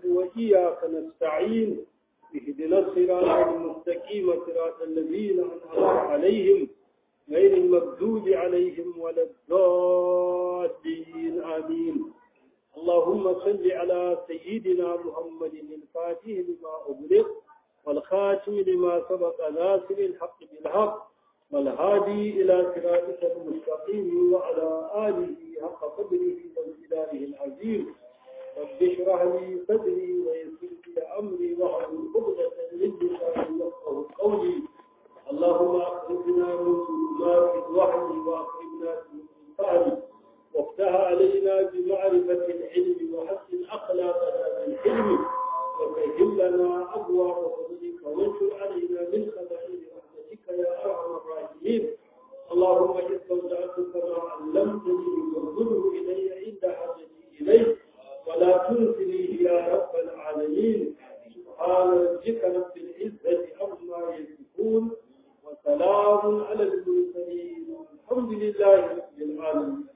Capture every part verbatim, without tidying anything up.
وإياك نستعين اهدنا الصراط المستقيم صراط الذين أنعمت عليهم غير المغضوب عليهم ولا الضالين آمين. اللهم صل على سيدنا محمد الفاتح لما أغلق والخاتم لما سبق ناصر الحق بالحق والهادي إلى صراطك المستقيم وعلى آله حق قدره وامتداره العظيم. رب اشرح لي صدري ويسر لي أمري واحلل عقدة من لساني يفقهوا قولي. اللهم أخرجنا من ظلمات الوحي وأخرجنا من الفهم وافتح علينا بمعرفة العلم وحسن أخلاقنا بالحلم وسهل لنا أبواب فضلك وانشر علينا من خزائن رحمتك يا أرحم الراحمين. اللهم استودعتك ما علمتني وانظره إلي عند حاجتي إليه ولا تنسنيه يا رب العالمين. سبحان ربك رب العزة عما يصفون وسلام على المرسلين والحمد لله رب العالمين.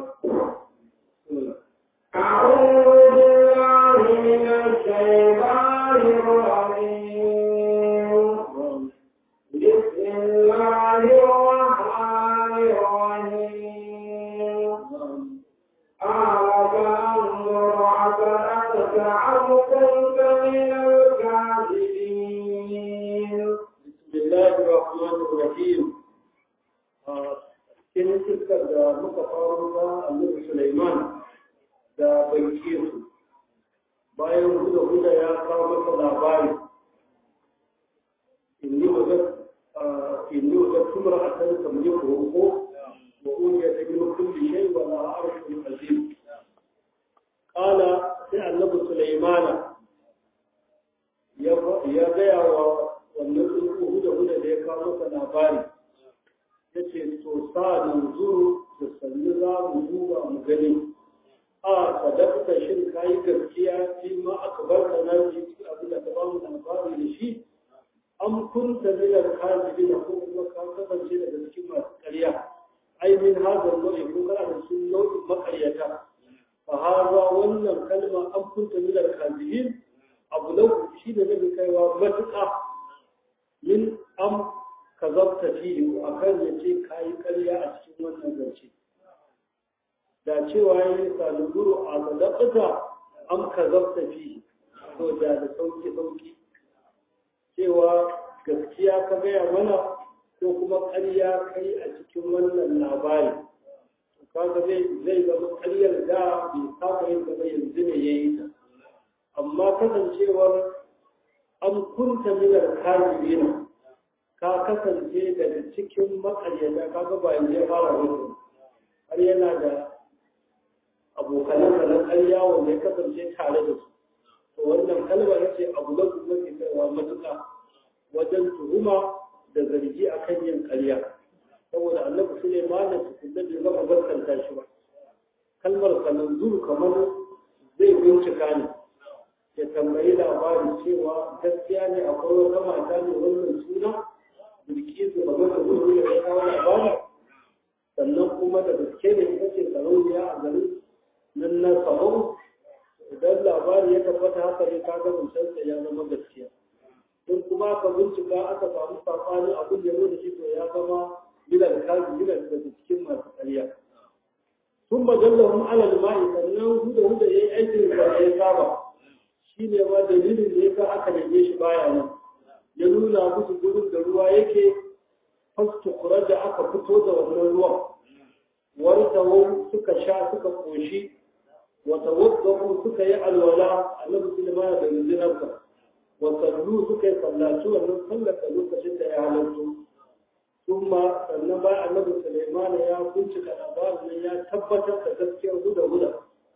أعوذ بالله من الشيطان الرجيم. بسم الله الرحمن الرحيم. أفأنظر أفأنت أم كنت من الكاذبين. بسم الله الرحمن الرحيم. cikin iskar da muka faru ta annabi Sulaiman da Bilkisu bayan huda huda ya kawo masa labari inni wajen inni wajen tumra a kan kamar ko wa uniya ta bin kulli shay wa la arshul azim. Qala sai annabi Sulaimana ya ya gaya wa wannan huda huda da ya kawo masa labari ya ce to sa yanzu da sannu za mu duba mu gani a sadakta shin ka yi gaskiya shi ma aka bar ka na ji abin da ka ba mu labari da shi an kunta milar kazibi da ko kuma ka kasance daga cikin masu ƙarya ai min hazar nau'i ko kana da sun nau'in maƙaryata fa haza wannan kalma an kunta milar kazibin abu lau shi da zai kaiwa matuƙa min am ka zabta fiye a kan ya ce ka yi ƙarya a cikin wannan zance da cewa ya yi saluguru a zaɗaɓata an ka zabta fiye to da da sauƙi-sauƙi cewa gaskiya ka gaya mana ko kuma ƙarya kai a cikin wannan labari kaga zai zama ƙaryar da bai saba yin gaba yanzu ne ya yi ta amma kasancewar an kunta minar kazibina ka kasance daga cikin makaryata kaga ba yanzu ya fara mutu har yana da abokanan na ƙarya wanda ya kasance tare da su to wannan kalmar ya ce abu da kuma ke kaiwa matuƙa wajen tuhuma da zargi a kan yin ƙarya saboda annabi Sulaiman da tukunna bai zama gaskanta shi ba kalmar kanan zuru kamar zai bincika ne ya tambayi labarin cewa gaskiya ne akwai wata mata ne wannan suna Bilkisu ba mata gudu da ya kawo labari sannan kuma da gaske ne ita ce sarauniya a garin nan na samau idan labari ya tabbata haka ne kaga musansa ya zama gaskiya in kuma aka bincika aka samu saɓani abin da nuna shi to ya zama gidan kaji gidan daga cikin masu ƙarya sun majallahun alal ma'i sannan huda huda ya yi aikin da ya saba shi ne ma dalilin da ya sa aka neme shi baya nan ya nuna musu gurin da ruwa yake fasto kura da aka fito da wannan ruwan wani tawon suka sha suka koshi wata wadda suka yi alwala a nan musulman da rinzinarsa wasannu suka yi sallaci wannan sallar da lokacin da ya halartu kuma sannan bayan annabi Sulaiman ya bincika labarin nan ya tabbatar da gaskiyar huda huda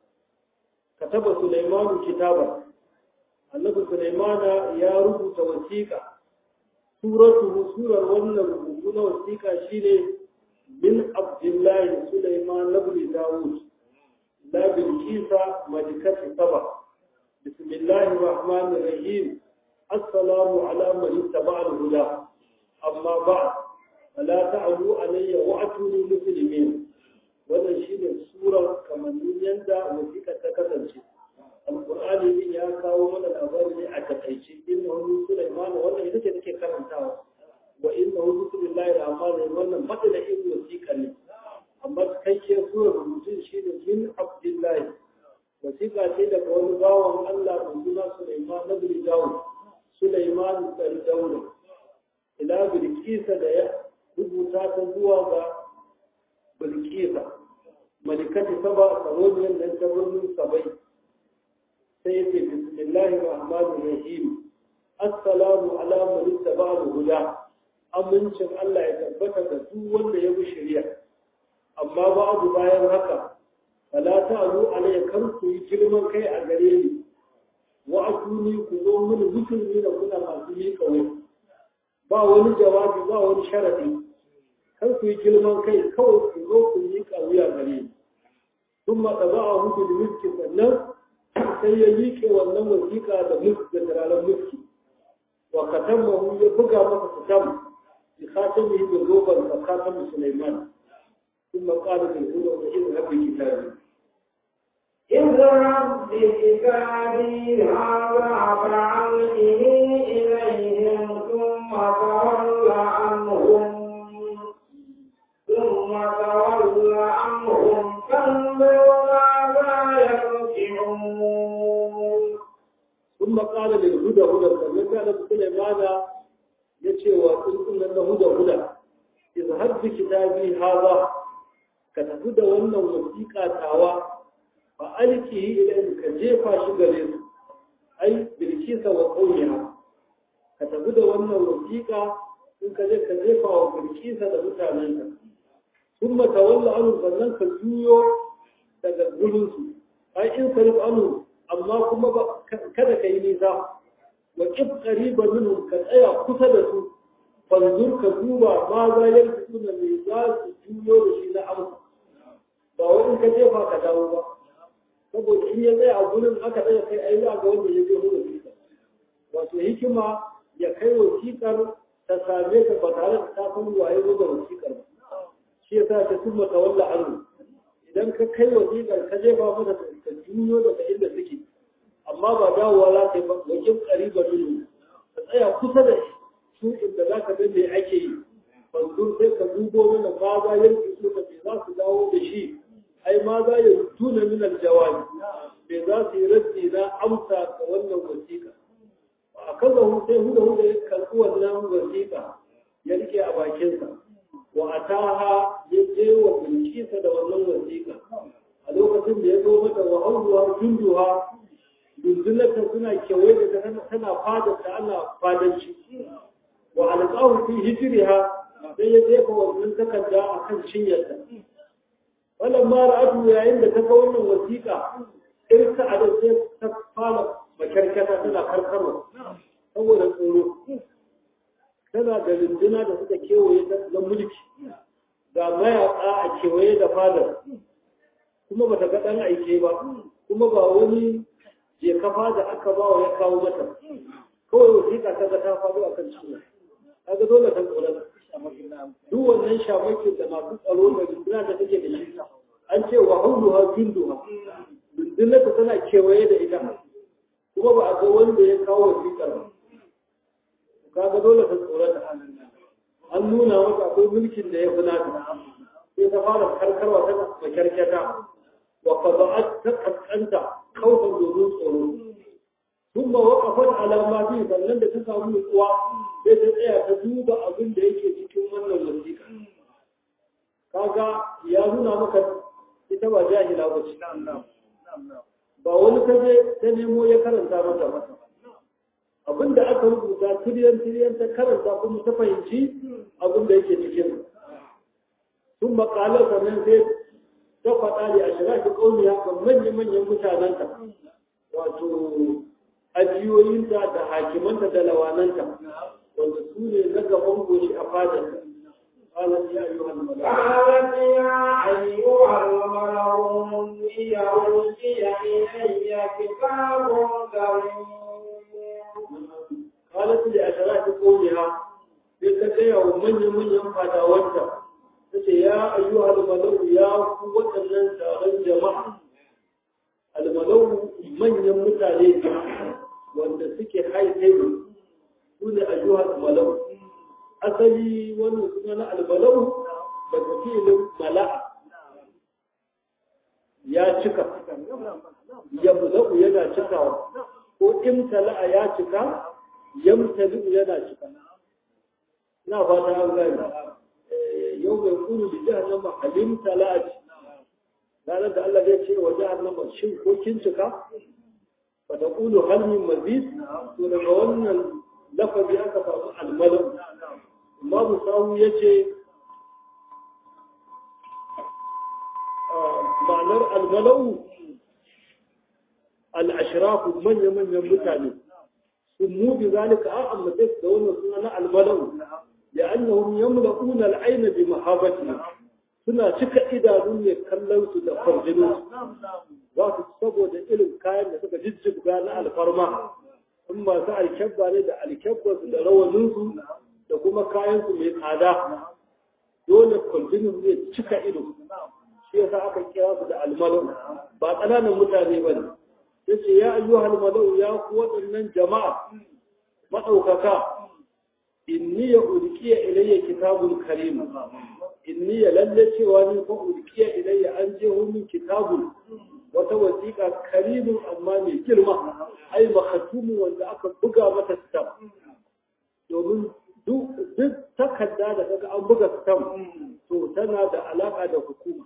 kataba Sulaiman kitaba annabi Sulaiman ya rubuta wasiƙa suratu surar wannan rubutu na wasiƙa shine min Abdullahi Sulaiman ibn Dawud la bilkisa malikati saba bismillahir rahmanir rahim assalamu ala man ittaba al-huda amma ba'd fala ta'udu alayya wa atuni muslimin wannan shine surar kamannin yanda wasiƙa ta kasance alqur'ani din ya kawo mana labari ne a takaice inna hu sulaiman wannan ita ce take karantawa wa inna hu bismillahi rahmanir wannan madana ibnu wasiqa ne amma cikakkiyar surar rubutun shine min abdullahi wasiqa ce daga wani bawan Allah mai suna Sulaiman na bin Dawud Sulaiman bin Dawud ila Bilqisa da ya rubuta ta zuwa ga Bilqisa malikati saba saroniyan nan ta birnin Sabai sai yake bismillahir rahmanir rahim assalamu ala man ittaba al-huda amincin Allah ya tabbata da duk wanda ya bi shari'a amma ba'du bayan haka fala ta'alu alayya kan ku yi girman kai a gare ni wa atuni ku zo mun musulmi da kuna masu yi kawai ba wani jawabi ba wani sharadi kan ku yi girman kai kawai ku zo ku yi kawai a gare ni thumma taba'ahu bil miski sannan sai ya liƙe wannan wasiƙa da miski da turaren miski wa katamahu ya buga masa kitab bi khatamihi bi zoban wa khatam Sulaiman ثم قال بالهدى اذهب بكتابي اذهب بكتابي هذا فعلقه إليهم ثم تول عنهم ثم تول عنهم فانظر ماذا يرجعون ثم قال للهدى هدى فمن سليمان يتشي وقل له هدى هدى اذهب بكتابي هذا ka tafi da wannan wasiƙa tawa ba alkihi idan ka jefa shi gare su ai bilkisa wa qawmiha ka tafi da wannan wasiƙa in ka je ka jefa wa bilkisa da mutanenta thumma tawalla anhu sannan ka juyo daga gurin su ai in sarif anhu amma kuma kada ka yi nisa wa qib qariban minhum ka tsaya kusa da su fanzur ka duba ma za yarfuna me za su juyo da shi na amsa ba wani ka jefa ka dawo ba saboda in ya tsaya a gurin aka tsaya kai ai za ga wanda ya je hudu wasiƙa wato hikima ya kai wasiƙar ta same ka ba tare da ta san waye zo da wasiƙar ba shi yasa ta tumma tawalla anhu idan ka kai wasiƙar ka jefa mata ka juyo daga inda suke amma ba dawowa za ta yi ba wajen ƙariba minu ka tsaya kusa da su inda za ka ga me ake yi fanzur sai ka dubo mana ma za yanki su ka za su dawo da shi ai ma za ya tuna min aljawabi me za su yi raddi na amsa ga wannan wasiƙa a kaza hu sai huda huda ya karɓi wannan wasiƙa ya rike a bakinsa wa ataha ya je wa bilkisa da wannan wasiƙa a lokacin da ya zo mata wa hauruwa junduha dundunarta suna kewaye da tana fadar ta ana fadanci wa alƙawu fi hijriha sai ya jefa wannan takarda a kan cinyarta wannan mara adu yayin da ta ga wannan wasiƙa irka a da sai ta fara makarkata tana karkarwa saboda tsoro tana da runduna da suka kewaye na mulki ga mayaƙa a kewaye da fadar kuma ba ta ga ɗan aike ba kuma ba wani je kafa da aka ba wa ya kawo mata kawai wasiƙa ta ga ta faru a kan cinya kaga dole ta tsoron duk wannan shamakin da masu tsaro da runduna da take da shi an ce wa hauluha junduha rundunar ta tana kewaye da ita kuma ba a ga wanda ya kawo wasiƙar ba kaga dole ta tsorata an nuna mata akwai mulkin da ya fi nata sai ta fara karkarwa ta makyarkyata wa qada'at ta kaskanta kawfan domin tsoro ثم وقفت على ما فيه sannan da ta samu nutsuwa sai ta tsaya ta duba abin da yake cikin wannan wasiƙa kaga ya nuna maka ita ba jahila ba ce ba wani ta je ta nemo ya karanta mata mata abin da aka rubuta tiriyan tiriyan ta karanta kuma ta fahimci abin da yake cikin sun makalar sannan sai ta faɗa da a shiga shi ƙauniya ga manya-manyan mutanenta wato ajiyoyinta da hakimanta da lawananta wanda su ne na gaban goshi a fadar قالت يا أيها الملأ قالت يا أيها الملأ ليرجي إلي كتاب كريم قالت لأشراف قومها لتكيع من من ينفع داوتها يا أيها الملأ يا قوة من تاغن جماعة almalau manyan mutane wanda suke haifai su ne ayyuhal malau asali wannan suna na almalau daga filin mala'a ya cika ya buzaku yana cikawa ko imtala'a ya cika yamtali'u yana cika na fata an gani yau mai kunu da jahannama halimtala'a ce ranar da Allah zai ce wa jahannama shin ko kin cika fa taqulu hal min mazid to daga wannan lafazi aka samu almalau Imam Sawu yace ma'anar almalau al-ashraf manyan manyan mutane sun bi zalika a amma sai da wannan suna na almalau لأنهم يملؤون العين بمحابته suna cika idanun ne kallon su da farjinin za su saboda irin kayan da suka jijjiga na alfarma in masu alkyabba ne da alkyabba su da rawaninsu da kuma kayan su mai tsada dole farjinin zai cika ido shi yasa aka kira su da almalau ba ƙananan mutane ba ne yace ya ayyuhal malau ya ku waɗannan jama'a maɗaukaka inni ya ulkiya ilayya kitabun karim inni ya lalle cewa ni fa ulkiya ilayya an je min kitabun wata wasiqa karimun amma mai girma ai makhatumu wanda aka buga mata stamp domin duk duk takarda da kaga an buga stamp to tana da alaka da hukuma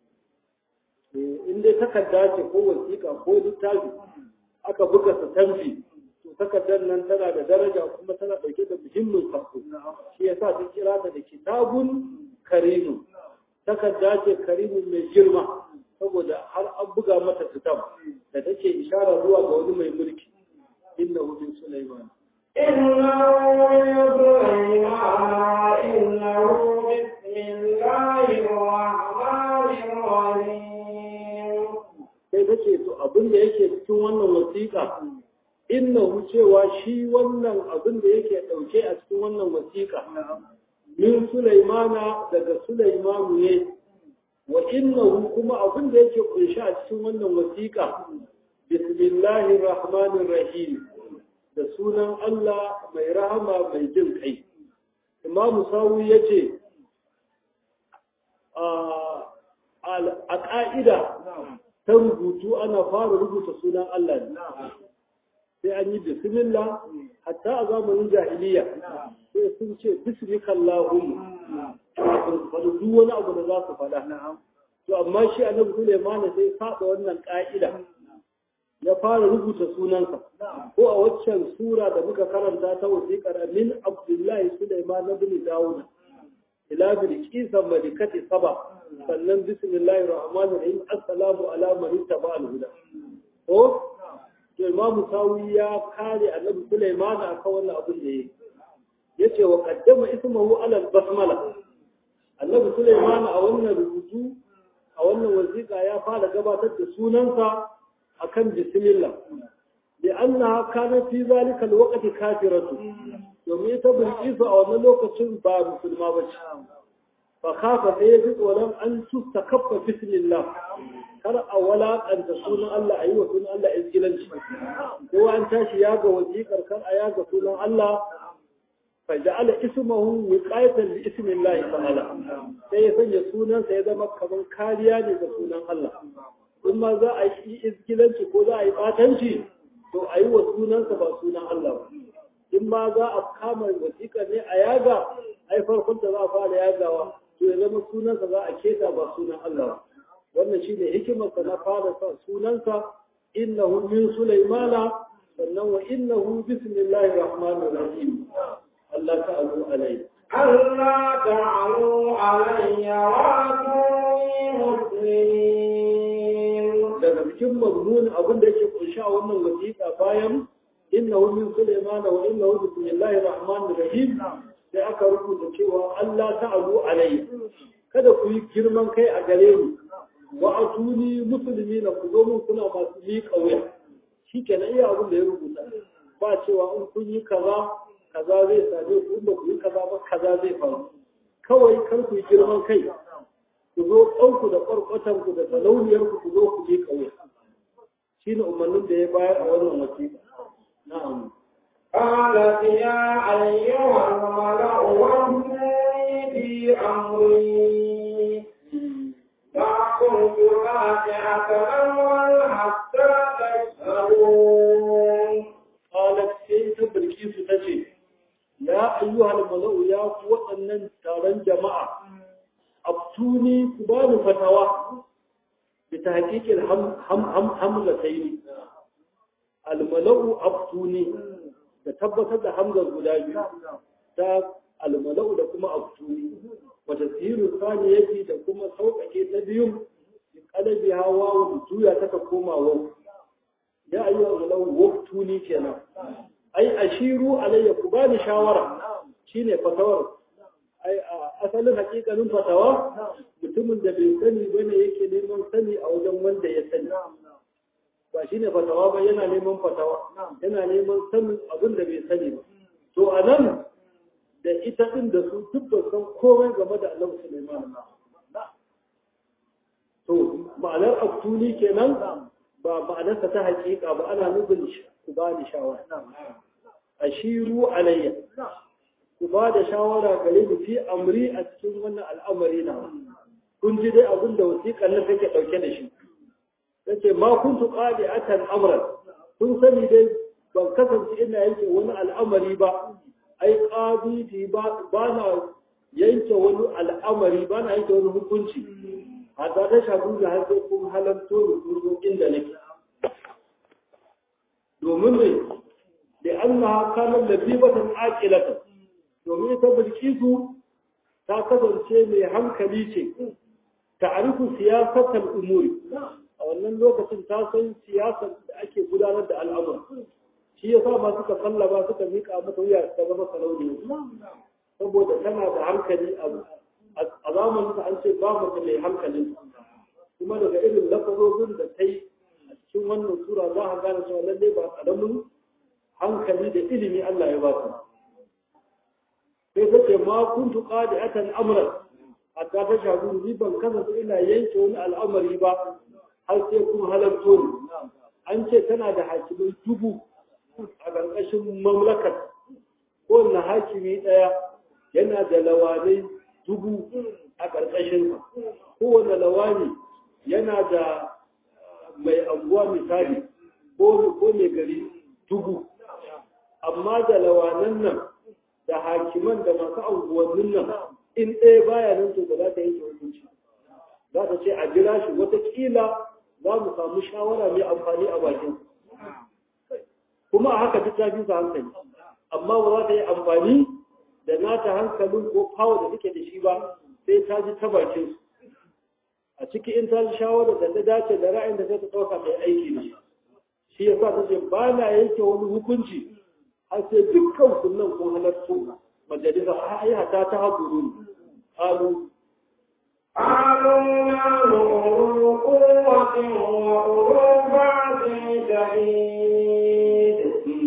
in dai takarda ce ko wasiqa ko littafi aka buga stamp takardar nan tana da daraja kuma tana dauke da muhimmin sako shi yasa ta kira ta da kitabun karimun takarda ce karimun mai girma saboda har an buga mata kitab da take ishara zuwa ga wani mai mulki innahu min sulaiman innahu min sulaiman innahu bismillahir rahmanir rahim sai tace to abin da yake cikin wannan wasiƙa innahu cewa shi wannan abin da yake dauke a cikin wannan wasiƙa min Sulaimana daga Sulaimanu ne wa innahu kuma abin da yake kunshi a cikin wannan wasiƙa bismillahir rahmanir rahim da sunan Allah mai rahama mai jin kai Imam Sawi yace a ƙa'ida ta rubutu ana fara rubuta sunan Allah ne sai an yi bismillah hatta a zamanin jahiliya sai sun ce bismikallahumma faɗi duk wani abu da za su faɗa to amma shi annabi Sulaiman sai saba wannan ka'ida ya fara rubuta sunansa ko a waccan sura da muka karanta ta wasiƙar min Abdullahi Sulaiman ibn Dawud ila bilqis malikati saba sannan bismillahir rahmanir rahim assalamu ala man ittaba al-huda ko Imam Sawi ya kare Annabi Sulaiman akan wannan abin da yake yace wa qaddama ismuhu ala al-basmala Annabi Sulaiman a wannan rubutu a wannan wasiƙa ya fara gabatar da sunansa akan bismillah li'annaha kanat fi zalika al-waqt kafiratu domin ta bilqisu a wannan lokacin ba musulma bace fa khafa sai yaji tsoron an tustakaffa bismillah kar a walaƙanta sunan Allah a yi wa sunan Allah izgilanci ko an tashi ya ga wasiƙar kar a ya ga sunan Allah fa ja'ala ismuhu wiqayatan li ismillahi ta'ala sai ya sanya sunansa ya zama kamar kariya ne ga sunan Allah in ma za a yi izgilanci ko za a yi batanci to a yi wa sunansa ba sunan Allah ba in ma za a kama wasiƙar ne a yaga ai farkon da za a fara yagawa to ya zama sunansa za a keta ba sunan Allah ba wannan shine hikimarsa na fara sa sunansa innahu min sulaimana sannan wa innahu bismillahir rahmanir rahim Allah ta'alu alayhi Allah ta'alu alayya wa muslimin daga cikin mazmun abin da yake kunsha wannan wasiƙa bayan innahu min sulaimana wa innahu bismillahir rahmanir rahim sai aka rubuta cewa Allah ta'alu alayhi kada ku yi girman kai a gare ni wa atuni musulmi na ku zo mun kuna masu miƙa wuya shi ke na iya abin da ya rubuta ba cewa in kun yi kaza kaza zai same ku in ba ku yi kaza ba kaza zai faru kawai kar ku yi girman kai ku zo ɗauku da ƙwarƙwatanku da salauniyarku ku zo ku miƙa wuya shine umarnin da ya bayar a wannan wasiƙa na'am قالت يا أيها الملأ وافتوني في أمري ما كنت قاطعة أمرا حتى تشهدون. قالت سيد بلقيس تجي يا أيها الملأ يا قوة أن ترى جماعة أفتوني كبار فتوى بتحقيق الهم هم هم همزتين الملأ أفتوني da tabbatar da hamzar guda biyu ta almalau da kuma aftuni wata tsiru sani yake da kuma sauƙaƙe ta biyu ƙalabi hawa wa juya ta ta koma wa ya ayyu almalau waftuni kenan ai ashiru alayya ku bani shawara shine fatawar ai asalin hakikanin fatawa mutumin da bai sani bane yake neman sani a wajen wanda ya sani ba shi ne fatawa ba yana neman fatawa yana neman sanin abin da bai sani ba to a nan da ita ɗin da su duk ba san komai game da Allah Sulaiman to ma'anar aftuni kenan ba ma'anarsa ta hakika ba ana nufin ku ba ni shawara ashiru alayya ku ba da shawara gare ni fi amri a cikin wannan al'amari na kun ji dai abin da wasiƙar nan take ɗauke da shi yace ma kuntu qadi'atan amran kun sani dai ban kasance ina yanke wani al'amari ba ai qadi ba bana yanke wani al'amari bana yanke wani hukunci hatta ta shafu da har sai kun halanto rubutu inda nake domin ne da annaha kana labibatan aqilatan domin ta bilkisu ta kasance mai hankali ce ta'arifu siyasatal umuri a wannan lokacin ta san siyasar da ake gudanar da al'amur shi ya sa ma suka sallaba suka miƙa mata wuya ta zama sarauniya saboda tana da hankali a zamanin ta an ce ba mutum mai hankalin kuma daga irin lafazozin da ta yi a cikin wannan sura za a gane cewa lallai ba ƙaramin hankali da ilimi Allah ya ba ta sai ta ce ma kuntu qadi'atan amran hatta ta shagu ni ban kasance ina yanke wani al'amari ba har sai kun halarto ne an ce tana da hakimai dubu a ƙarƙashin mamlakar kowane hakimi ɗaya yana da lawanai dubu a ƙarƙashin kowane lawani yana da mai anguwa misali ko mai gari dubu amma da lawanan nan da hakiman da masu anguwannin nan in ɗaya baya nan to ba za ta yanke hukunci za ta ce a jira shi watakila za mu samu shawara mai amfani a bakin kuma a haka duk ta fi su hankali amma ba za ta yi amfani da nata hankalin ko fawo da take da shi ba sai ta ji ta bakin su a ciki in ta ji shawara da ta dace da ra'ayin da ta ɗauka mai aiki da shi shi ya sa ta ce ba na yanke wani hukunci har sai dukkan sunan kun halartu majalisa a yi hata ta haɗuru ne ƙalu قالوا نحن أولو قوة وأولو بأس شديد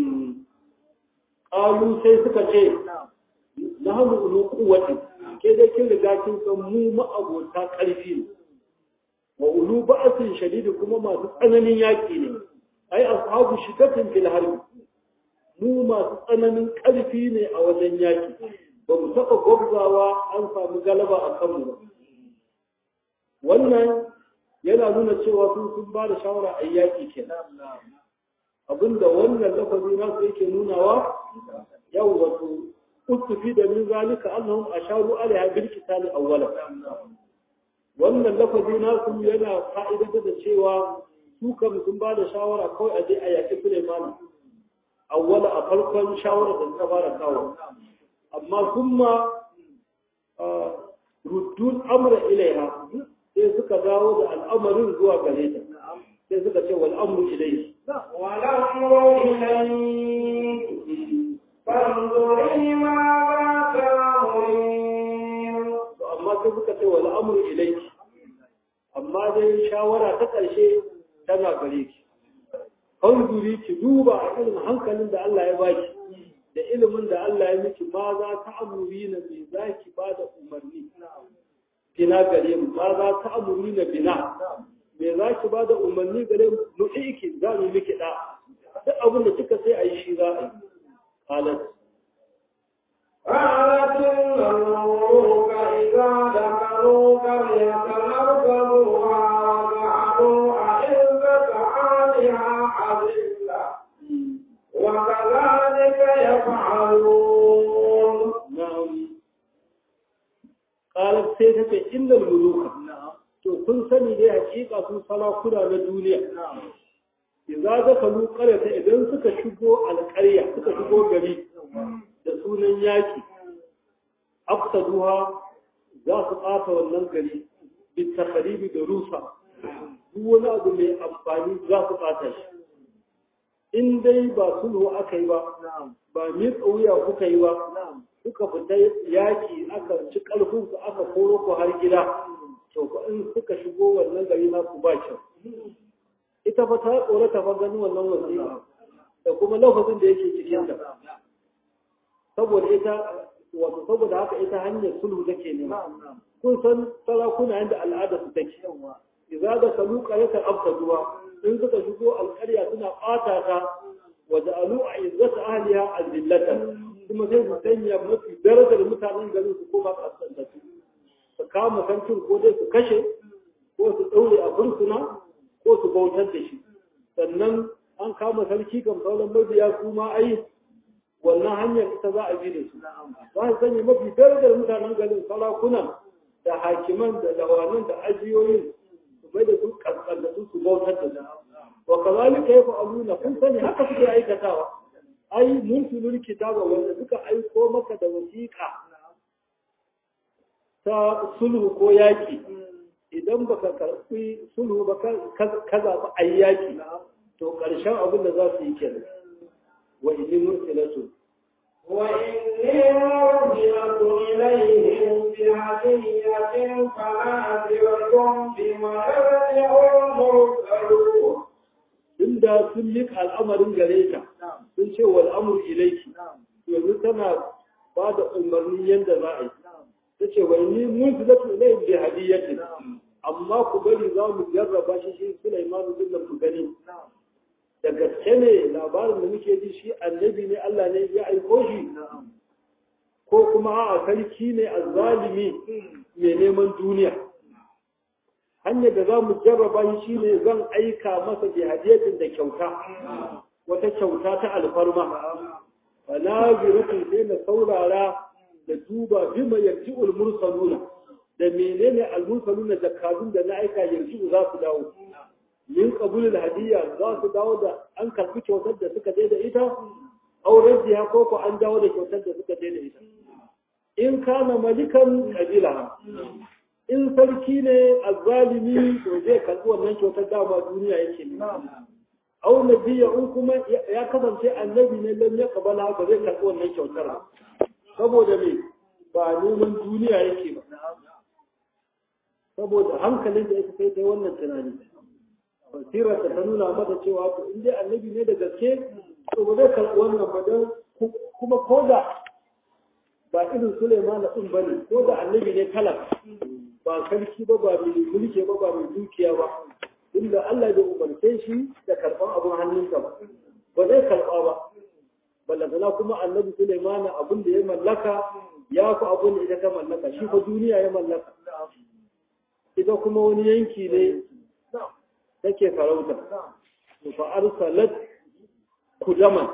قالوا sai suka ce nahnu ulu quwwati ke dai kin riga kin san mu ma'abota ƙarfi ne wa ulu ba'sin shadid kuma masu tsananin yaki ne ai ashabu shiddatin fil harbi mu masu tsananin ƙarfi ne a wajen yaki ba mu taɓa gwabzawa an samu galaba a kanmu ba wannan yana nuna cewa sun sun ba da shawara a yaƙi ke abinda wannan lafazi nasu yake nunawa yau wato ustufi da min zalika annahum asharu alaiha bil qitali awwala wannan lafazi nasu yana fa'idata da cewa su kam sun ba da shawara kawai a je a yaƙi Sulaiman awwala a farkon shawara da ta fara kawo amma kuma ruddun amra ilaiha sai suka dawo da al'amarin zuwa gare ta sai suka ce wal amru ilayhi wal amru ilayhi fanzuri ma za ta'murin to amma sai suka ce wal amru ilayhi amma dai shawara ta ƙarshe tana gare ki fanzuri ki duba a irin hankalin da Allah ya baki da ilimin da Allah ya miki ma za ta'murina me zaki bada umarni bina gare mu ma za ta amuri na bina me za ki ba da umarni gare mu iki za mu miki da duk abin da kika sai a yi shi za a yi halat قالت الملوك إذا دخلوا قرية أرسلوها وجعلوا أعزة أهلها أذلة وكذلك يفعلون. نعم. قالت سيدة إن الملوك to sun sani dai hakika sun sarakuna na duniya idza dakalu qaryata idan suka shigo alqarya suka shigo gari da sunan yaki afsaduha za su ɓata wannan gari bi takharibi da rusa duk wani abu mai amfani za su ɓata shi in dai ba sulhu aka yi ba ba mi tsawiya kuka yi ba suka fita yaki aka ci ƙarfin su aka koro ku har gida to in suka shigo wannan gari na ku ba kyau ita fa ta tsorata fa ganin wannan wasiƙa da kuma lafazin da yake cikin ta saboda ita wato saboda haka ita hanyar sulhu take nema kun san sarakuna yanda al'ada su take idza da saluka yata abtaduwa in suka shigo alƙarya suna ɓata ta wa ja'alu a'izzata ahliha azillatan kuma sai su sanya mafi darajar mutanen garin su koma kasantatu su kama sarkin ko dai su kashe ko su ɗaure a fursuna ko su bautar da shi sannan an kama sarki kan sauran mabiya su ma ai wannan hanyar ita za a bi da su za su sanya mafi darajar mutanen garin sarakunan da hakiman da dawanan da ajiyoyin su mai da su kaskantatu su bautar da su wa kazalika yaf'aluna kun sani haka suke aikatawa ai mun tulul kitaba wanda suka aiko maka da wasiƙa ta sulhu ko yaki idan baka karɓi sulhu ba ka zaɓi ayyaki to ƙarshen abin da za su yi kenan wa inni mursilatu wa inni mursilatu ilayhim bi hadiyatin fa'adirkum bima yarji'u mursalun inda sun mika al'amarin gare ta sun ce wal amru ilayki yanzu tana ba da umarni yanda za a yi ta ce wai ni mun fi zafi ne bi hadiyatin amma ku bari za mu jarraba shi shi Sulaiman bin nan ku gani da gaske ne labarin da muke ji shi annabi ne Allah ne ya aiko shi ko kuma a sarki ne azzalimi mai neman duniya hanyar da za mu jarraba shi shine zan aika masa bi hadiyatin da kyauta wata kyauta ta alfarma fa naziratun sai na saurara da duba bima yarji'ul mursaluna da menene al-mursaluna zakatun da na aika yarji'u za su dawo min qabulul hadiyya za su dawo da an karbi kyautar da suka je da ita auren jiya ko ko an dawo da kyautar da suka je da ita in kana malikan qabila in sarki ne azzalimi to zai karbi wannan kyautar dama duniya yake ne au nabiyya in kuma ya kasance annabi ne lam ya kabala ba zai karbi wannan kyautar saboda me ba neman duniya yake ba saboda hankalin da yake kai ta wannan tunani basirar ta nuna mata cewa to in dai annabi ne da gaske to ba zai karɓi wannan ba don kuma ko da ba irin Suleiman din ba ne ko da annabi ne talaka ba sarki ba ba mai mulki ba ba mai dukiya ba inda Allah bai umarce shi da karɓar abin hannunsa ba ba zai karɓa ba ballantana kuma annabi Sulaiman abin da ya mallaka ya fi abin da ita ta mallaka shi fa duniya ya mallaka ita kuma wani yanki ne take farauta fa arsalat kudaman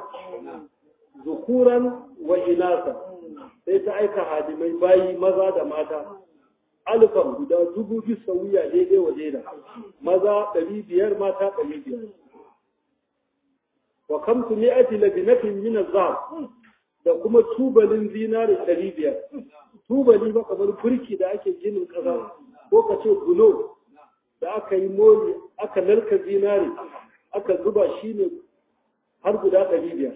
zukuran wa inasa sai ta aika hadimai bayi maza da mata alfan guda dubu biyu sauya daidai wa daida maza ɗari biyar mata ɗari biyar wa kamtu mi'ati labinatin min az-zahab da kuma tubalin zinari ɗari biyar tubali ba kamar burki da ake ginin ƙasa ko ka ce bulo da aka yi moli aka narka zinari aka zuba shi ne har guda ɗari biyar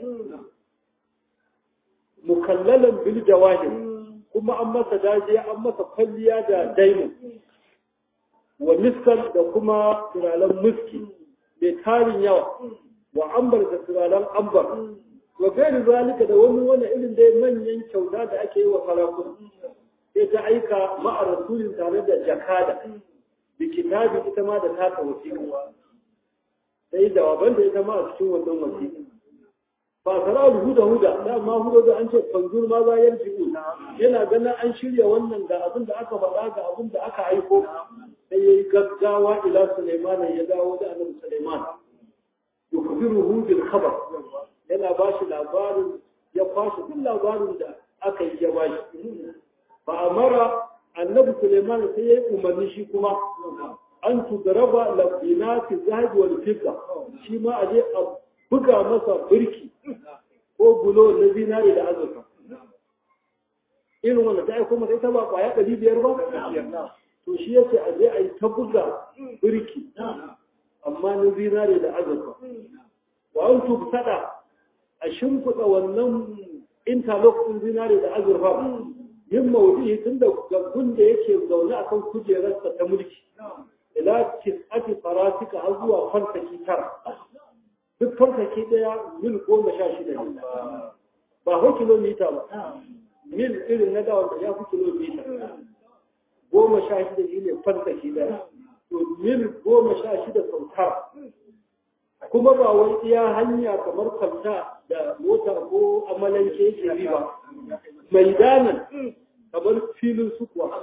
mukallalan bil jawahir kuma an masa dajiya an masa kwalliya da diamond wa miskan da kuma turaren miski mai tarin yawa wa ambar da turaren ambar wa gairi zalika da wani wani irin dai manyan kyauta da ake yi wa sarakuna sai ta aika ma'a rasulin tare da jakada bi kitabi ita ma da ta wasiƙa sai jawaban da ita ma a cikin wannan wasiƙa ba sara huda huda da ma huda da an ce fanzur ma za yarji'u yana ganin an shirya wannan ga abin da aka faɗa ga abin da aka aiko sai yayi gaggawa ila Sulaiman ya dawo da Annabi Sulaiman yukhbiruhu bil khabar yana ba shi labarin ya kwashi duk labarin da aka yi ya ba shi fa amara Annabi Sulaiman sai yayi umarni shi kuma an tudraba labinati zahabi wal fidda shi ma aje a buga masa birki ko bulo na zinari da azurfa irin wanda ta aiko masa ita ba kwaya ɗari biyar ba to shi yace a je a yi ta buga birki amma na zinari da azurfa wa an tubsada a shimfiɗa wannan interlock ɗin zinari da azurfa yin maudu'i tun da gabbun da yake zaune akan kujerarsa ta mulki ila tis'ati farasika har zuwa fantaki tara duk farkake daya mil goma sha shida ne ba ko kilomita ba mil irin na da wanda ya fi kilomita goma sha shida shi ne farkake daya to mil goma sha shida sau tara kuma ba wai iya hanya kamar kwalta da mota ko amalanke yake bi ba mai danan kamar filin sukuwa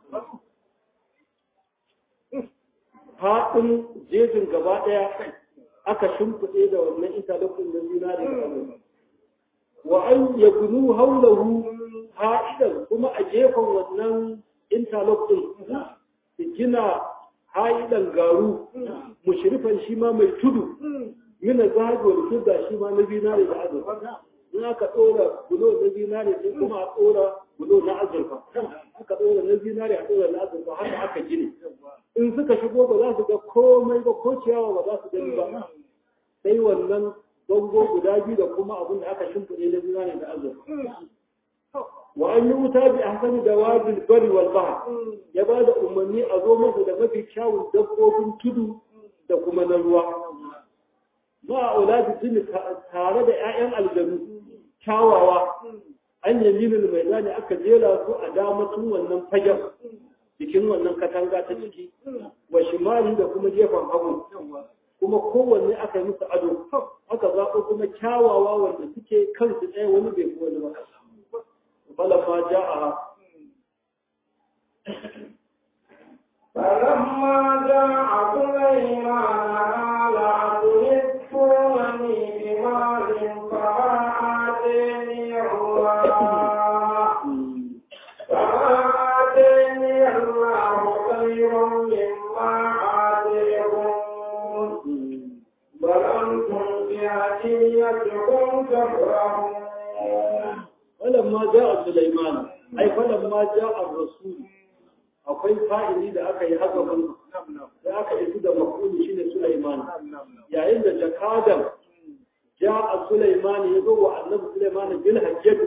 haɗin jejin gaba ɗaya aka shimfiɗe da wannan interlocking na zinari da azurfa wa an ya gunu haulahu ha'idan kuma a gefen wannan interlocking su gina ha'idan garu mushrifan shi ma mai tudu mina zahabi wal fidda shi ma na zinari da azurfa in aka ɗora bulo na zinari sai kuma a ɗora bulo na azurfa aka ɗora na zinari a ɗora na azurfa haka aka gine in suka shigo ba za su ga komai ba ko ciyawa ba za su gani ba sai wannan bango guda biyu da kuma abin da aka shimfiɗe na zinari da azurfa wa an yi wuta bi ahsani dawabil bari wal bahr ya ba da umarni a zo masa da mafi kyawun dabbobin tudu da kuma na ruwa ma auladi jini tare da 'ya'yan aljanu kyawawa an yaminin mai zane aka jera su a damacin wannan fagen jikin wannan katanga ta ciki wa shimali da kuma gefen hagu kuma kowanne aka yi musu ado aka zaɓo kuma kyawawa wanda suke kansu ɗaya wani bai fi wani ba falamma ja'a فلما جاء سليمان قال أتهلكونني بمال فما آتاني الله فما آتاني الله خير مما آتيكم بل أنتم بهديتكم تفرحون. فلما جاء سليمان أي فلما جاء الرسول akwai fa'ili da aka yi haka ban da aka isu da mafuli shine Sulaiman yayin da jakadan ja'a Sulaiman ya zo wa annabi Sulaiman bil hajjat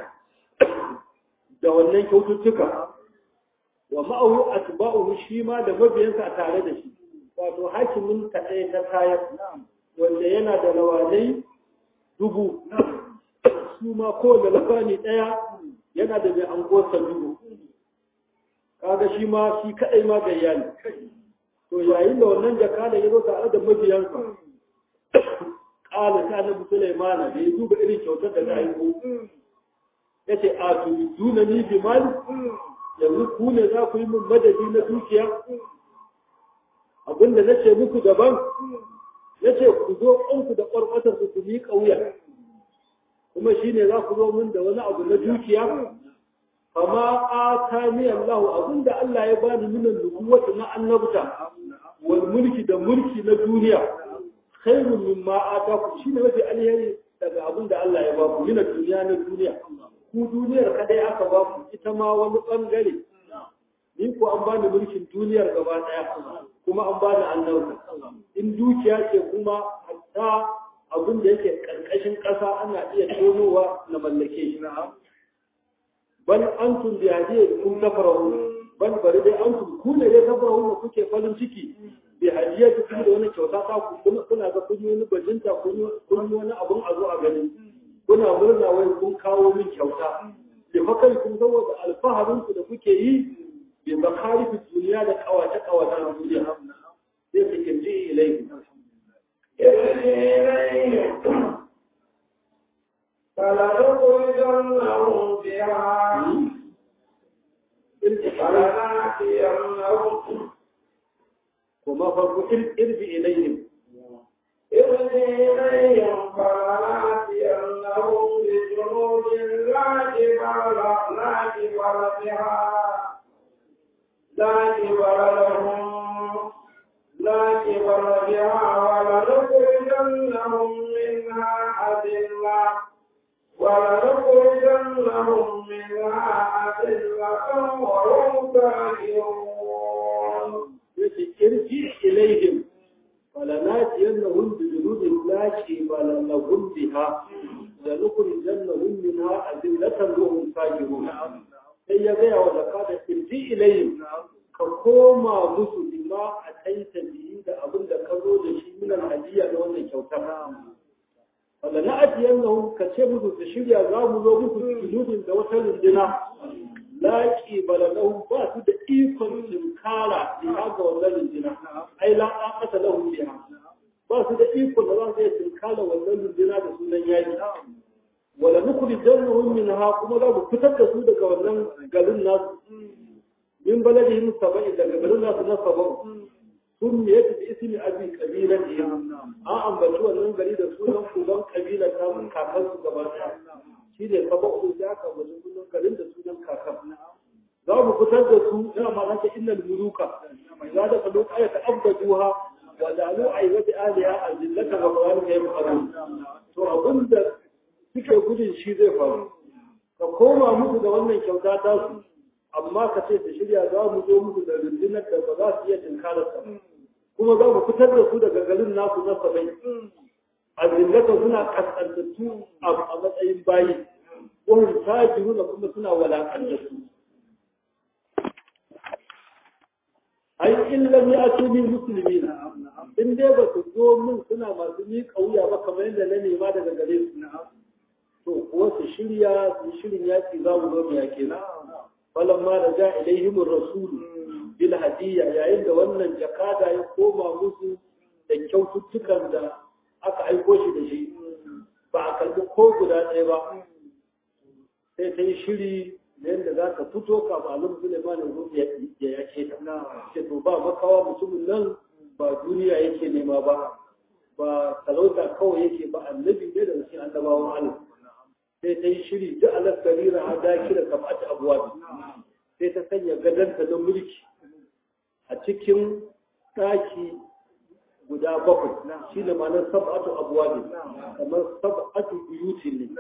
da wannan kyaututtuka wa ma'ahu atba'uhu shi ma da mabiyansa a tare da shi wato hakimin ta ɗaya ta kayar wanda yana da lawanai dubu su ma kowane lafani ɗaya yana da mai angosa dubu kaga shi ma shi kadai ma gayya ne to yayin da wannan jaka da yazo tare da mabiyansa qala ta annabi Sulaiman da ya duba irin kyautar da ta yi yace a tu duna ni bi mal yanzu ku ne za ku yi min madadi na dukiya abinda nace muku daban nace ku zo kanku da ƙwarƙwatar ku ku yi kauya kuma shine za ku zo min da wani abu na dukiya fama atani Allah abinda Allah ya bani minan nubuwati na annabta wal mulki da mulki na duniya khairun mimma ataku shine mafi alheri daga abinda Allah ya baku minan duniya na duniya ku duniyar kadai aka baku ita ma wani bangare ni ko an bani mulkin duniyar gaba daya kuma an bani annabta in dukiya ce kuma hatta abinda yake karkashin kasa ana iya tonowa na mallake shi na bal antum bi hadiyatin tafrahu bal bari dai antum ku ne dai tafrahu da kuke farin ciki bi hadiyatin kuma da wani kyauta ta ku kuma kuna ga kun yi wani bajinta kun yi wani abun a zo a gani kuna murna wai kun kawo min kyauta da fakari kun saboda alfaharin ku da kuke yi bi zakharif duniya da kawace kawatan duniya sai su kirji ilai فلنخرجنهم بها فلنأتينهم وما فرق ارجع إليهم ارجع إليهم فلنأتينهم بجنود لا جبال لا جبال بها لا جبال لهم لا جبال بها ولنخرجنهم منها أذلة ولنخرجنهم منها أذلة وهم كافرون. ارجع إليهم فلناتينهم بجنود لا قبل لهم بها ولنخرجنهم منها أذلة وهم كافرون. sai ya gaya wa zakata irji ilayhim ka koma musu bima a taita biyu da abin da ka zo da shi minan hadiya na wannan kyautar wanda na ajiyan nan ka ce musu su shirya za mu zo musu junudin da wata rundina laƙi balalau ba su da ikon tunkara biya ga wannan rundina ai la aqata lahum biha ba su da ikon da za su iya tunkara wannan rundina da sunan yaki wala nukhrijannahum minha kuma za mu fitar da su daga wannan garin nasu min baladihim sabai daga garin nasu na sabau sun ne yadda ismi abi kabilati an ambaci wannan gari da sunan uban kabila ta kakan su gaba ɗaya shi ne sabau da aka ambaci sunan garin da sunan kakan za mu fitar da su ina ma nake innal muluka za da kalu ayata abdaduha wa dalu ayyati aliha azillata wa qawlika yabqarun to abinda suke gudun shi zai faru ka koma musu da wannan kyauta ta su amma ka ce su shirya za mu zo musu da rundunar da ba za su iya tinkarar sa kuma za mu fitar da su daga garin nasu na sabai a zillata suna kaskantattu a matsayin bayi wahum tajiru da kuma suna walakantattu ai in lam ya'tu min muslimin in dai ba su zo min suna masu miƙa wuya ba kamar yadda na nema daga gare su to kuwa su shirya su shirin yaƙi za mu zo mu yaƙe na falamma da ja ilaihim ar-rasul bil hadiyya yayin da wannan jakada ya koma musu da kyaututtukan da aka aiko shi da shi ba a kalli ko guda ɗaya ba sai ta yi shiri da yadda za ta fito kafin alim Suleiman ya yaƙe ta ce to ba makawa mutumin nan ba duniya yake nema ba ba talauta kawai yake ba annabi ne da cikin annabawan Allah sai ta yi shiri da alas garira a dakira kamata abuwa sai ta sanya gadanta na mulki a cikin ɗaki guda bakwai shi da ma'anar sab'atu abuwa ne kamar sab'atu buyuti ne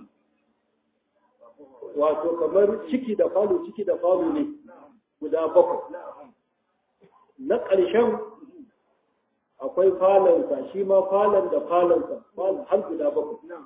wato kamar ciki da falo ciki da falo ne guda bakwai na ƙarshen akwai falonsa shi ma falon da falonsa har guda bakwai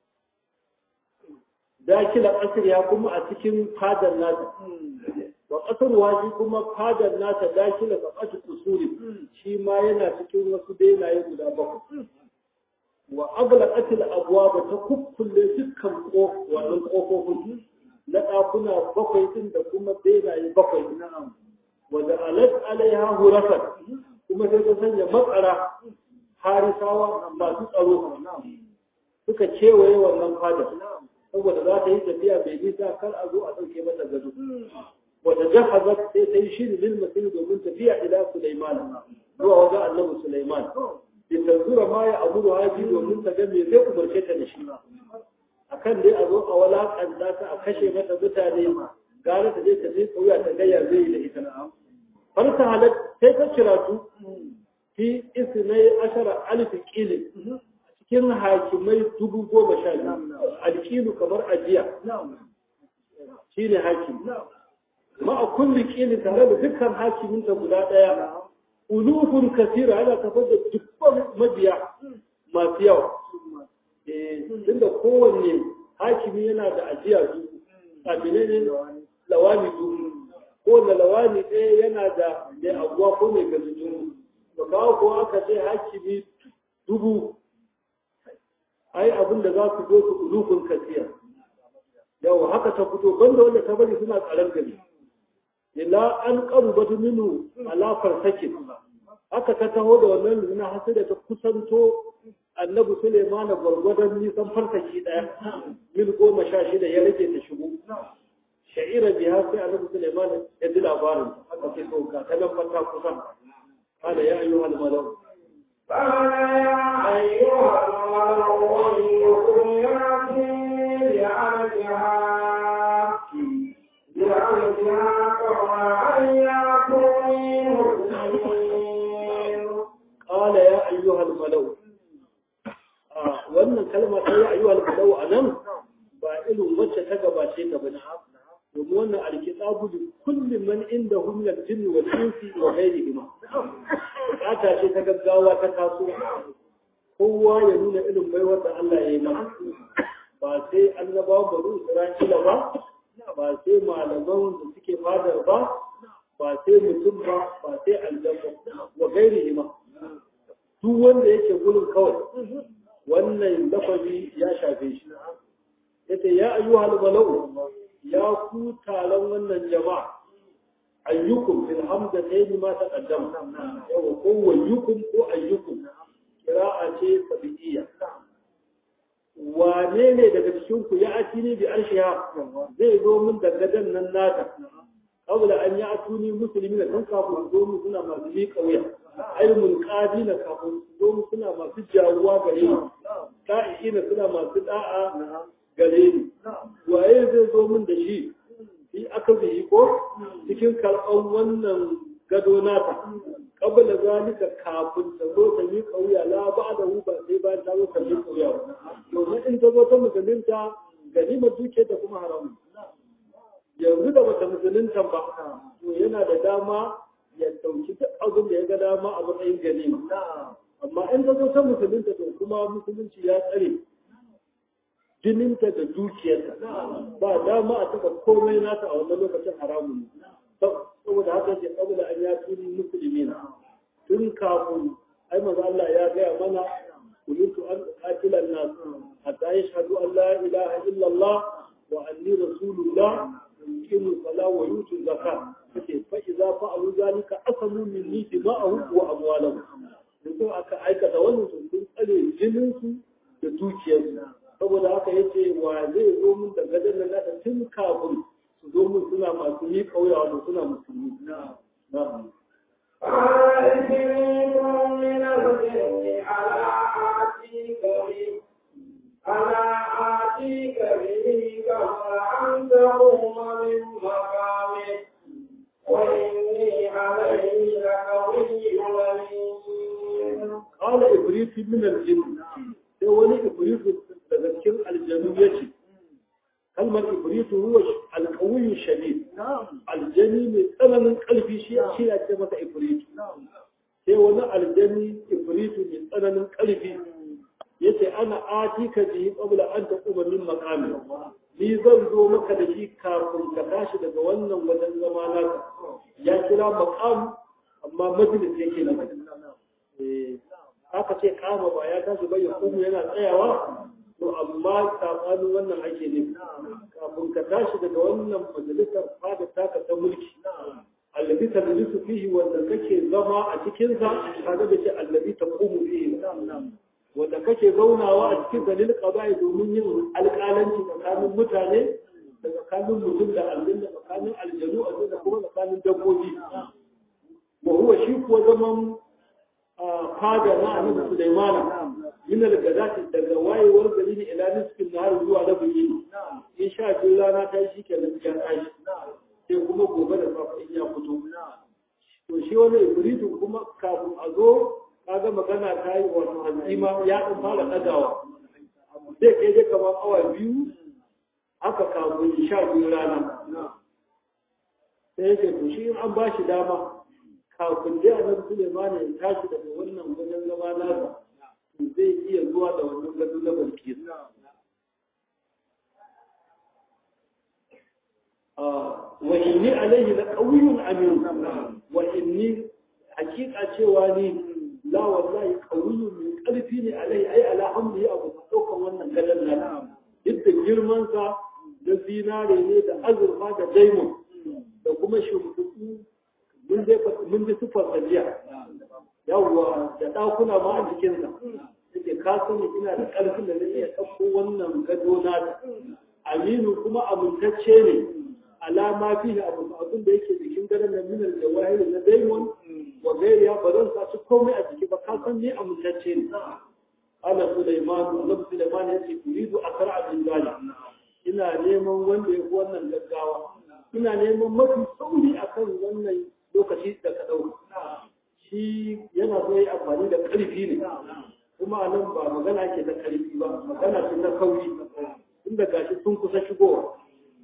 dakila ƙasar ya kuma a cikin fadar nata wa ƙasar waji kuma fadar nata dakila ƙasar kusuri shi ma yana cikin wasu benaye guda bakwai wa abla qatil abwaba ta kukkulle dukkan wannan kofofin na ɗakuna bakwai din da kuma benaye bakwai wa da alat alaiha hurafat kuma sai ta sanya matsara harisawa masu tsaro suka kewaye wannan fadar saboda za ta yi tafiya mai nisa kar a zo a ɗauke mata gado wata jahazat sai ta yi shiri lil masir domin tafiya ila Sulaiman zuwa wajen annabi Sulaiman bi tanzura ma ya amuru haji domin ta ga me zai umarce ta da shi akan dai a zo a walakanta ta a kashe mata mutane gara ta je ta je kauya ta gaya zai yi da ita farka halat sai ta kiratu fi isnai ashara alif qilin cikin hakimai dubu goma sha biyu alƙilu kamar ajiya shi ne hakim ma a kulli ƙili tare da dukkan hakiminta guda ɗaya ulufun kasira yana tafar da dubban mabiya masu yawa tun da kowanne hakimi yana da ajiya dubu abinai ne lawani dubu kowanne lawani ɗaya yana da mai abuwa ko mai gaji dubu da kawo ko aka ce hakimi dubu ai abin da za su zo su ulufin kasiya yawa haka ta fito banda wanda ta bari suna tsaron gari ila an qarubatu minhu ala farsakin aka ta taho da wannan runa har sai da ta kusanto annabi Suleiman gwargwadon nisan farsaki daya mil goma sha shida ya rage ta shigo sha'ira biya sai annabi Suleiman ya ji labarin aka ce to ga ta nan fata kusan قال يا أيها الملأ قال يا أيها الملأ أيكم يأتيني بعرشها بعرشها قبل أن يأتوني مسلمين قال يا أيها الملأ wannan kalma ta ya ayyuhal malau anan ba irin wacce ta gabace ta bane domin wannan alkitabu da kullum man inda hum min al-jinni wal insi wa ghayrihim bukata ce ta gaggawa ta taso kowa ya nuna irin baiwar da Allah ya yi masa ba sai annabawan bari Isra'ila ba ba sai malaman da suke fadar ba ba sai mutum ba ba sai aljanna wa ghayrihim duk wanda yake gurin kawai wannan lafazi ya shafe shi yace ya ayyuhal malau ya ku taron wannan jama'a ayyukum fil hamdatayn ma taqaddama yau ko wayyukum ko ayyukum qira'a ce tabi'iyya wane ne daga cikin ku ya atini bi arshiha zai zo min daga dan nan nata qabla an ya'tuni muslimina dan kafin zo mu suna masu miƙa wuya ilmul qadina kafin zo mu suna masu jawuwa gare ni ta'ina suna masu da'a gare ni waye zai zo min da shi shi aka bi ko cikin karɓar wannan gado nata kabla zalika kafin ta zo ta yi kauya la ba da hu ba sai ba ta zo ta yi kauya domin in ta zo ta musulunta ganima duke ta kuma haramu yanzu da bata musulunta ba to yana da dama ya dauki duk abin da ya ga dama a matsayin ganima amma in ta zo ta musulunta to kuma musulunci ya tsare jininta da dukiyarta ba dama a taɓa komai nata a wannan lokacin haramun ne saboda haka ce saboda an ya tuni musulmi na tun kafin ai maza Allah ya gaya mana kulitu an qatilan nas hatta yashhadu an la ilaha illa Allah wa anni rasulullah yuqimu salat wa yutu zakat kace fa idza fa'alu zalika asalu minni dima'ahum wa amwalahum to aka aikata wannan sun tsare jinin su da dukiyarsu saboda haka yace wa zai zo mun da gadan nan da tun kafin su zo mun suna masu yi kauya wato suna musulmi na'am ألا آتيك به قبل أن تقوم من مقامك وإني عليه لقوي أمين قال إبريت من الجن sai wani ibritu daga cikin aljanu ya ce kalmar ibritu huwa alqawiyyu shadid aljani mai tsananin kalbi shi ya ce ya ce masa ibritu sai wani aljani ibritu mai tsananin kalbi yace ana atika bi qabla an taquma min maqami ni zan zo maka da shi kafin ka tashi daga wannan wajen zama naka ya kira maqam amma majlis yake na eh aka ce kama ba ya tashi bai kuma yana tsayawa to amma sabanin wannan ake ne kafin ka tashi daga wannan majalisar fada taka ta mulki allazi tajlisu fihi wanda kake zama a cikin sa kaga da ce allazi taqumu fihi wanda kake zaunawa a cikin dalil qada'i domin yin alƙalanci tsakanin mutane da tsakanin mutum da aljin da tsakanin aljanu a da kuma tsakanin dabbobi wa huwa shi kuwa zaman fada na annabi Sulaimana min al-gadati daga wayewar gari ne ila nisfin nahar zuwa rabin yini in sha biyu rana ta shi kenan ya tashi sai kuma gobe da safe in ya fito to shi wani ibritu kuma kafin a zo kaga magana ta yi wato hazima ya dan fara dagawa sai kai dai kamar awa biyu haka kafin sha biyu rana sai yake to shi an ba shi dama kafin dai annabi Sulaiman ya tashi daga wannan wajen zama nasa zai iya zuwa da wannan gado na Balkis wa inni alaihi la qawiyyun amin wa inni hakika cewa ni la wallahi qawiyyun min qalbi ne alai ai alhamdulillah abu daukan wannan gadon nan duk da girman sa da zinare ne da azurfa da diamond da kuma shimfiɗu mun ji sufar gajiya yawwa da ɗakuna ma a jikinsa yake ka sani ina da ƙarfin da zai iya ɗauko wannan gado na aminu kuma amintacce ne alama fi abu abin da yake jikin gadon na minar jawahiri na daimon wa gairiya ba zan sa komai a jiki ba ka san ni amintacce ne ala sulaiman annabi sulaiman ya ce uridu asra bin zalik ina neman wanda ya fi wannan gaggawa ina neman mafi sauri akan wannan lokaci da ka dauka shi yana so yi amfani da karfi ne kuma a nan ba magana ke ta karfi ba magana ce ta sauri inda gashi sun kusa shigowa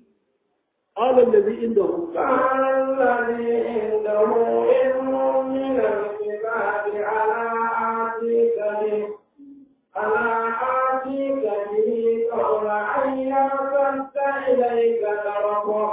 قال الذي عنده قال الذي عنده علم من الكتاب على آتيك به على آتيك به قبل أن يرتد إليك طرفه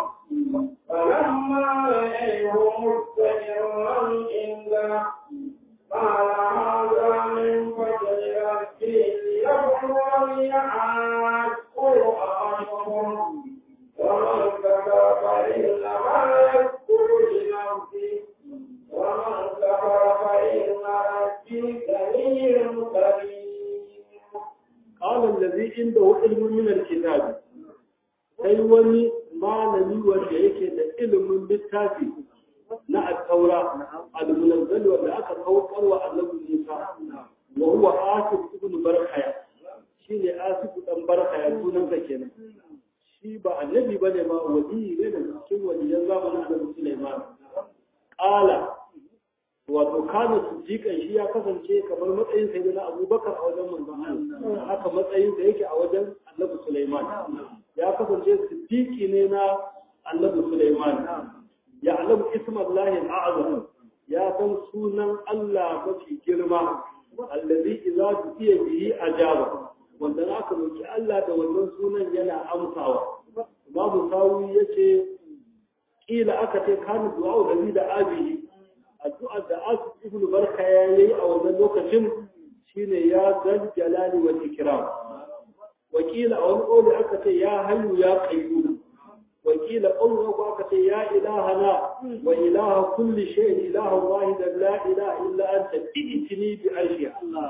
فلما رأيه مستقرا عنده قال هذا من فضل ربي ليبلوني أشكر أشكر ومن كفر فإنما يكفر لنفسه ومن كفر فإن ربي كريم كريم قال الذي عنده علم من الكتاب sai wani malami wanda yake da ilimin littafi na al-taura al-munazzal wanda aka saukar wa annabi Musa wa huwa Asif ibn Barkhaya shine Asif dan Barkhaya sunansa kenan shi ba annabi bane ma wali ne da cikin waliyan zamanin Annabi Sulaiman qala wato kana siddiqan shi ya kasance kamar matsayin sayyidina Abubakar a wajen manzon Allah haka matsayin sa yake a wajen Annabi Sulaiman ya kasance siddiqi ne na Annabi Sulaiman ya alam ismallahi al'azam ya san sunan Allah mafi girma allazi idza du'iya bihi ajaba wanda aka roki Allah da wannan sunan yana amsawa babu sawi yace kila aka ce kana du'a da da abihi addu'a da Asif ibn Barka yayi a wannan lokacin shine ya zal jalali wal ikram wakila a wani ƙoli aka ce ya hayyu ya qayyum wakila ƙoli ko aka ce ya ilahana wa ilaha kulli shay'in ilaha wahidan la ilaha illa anta idtini bi arshiya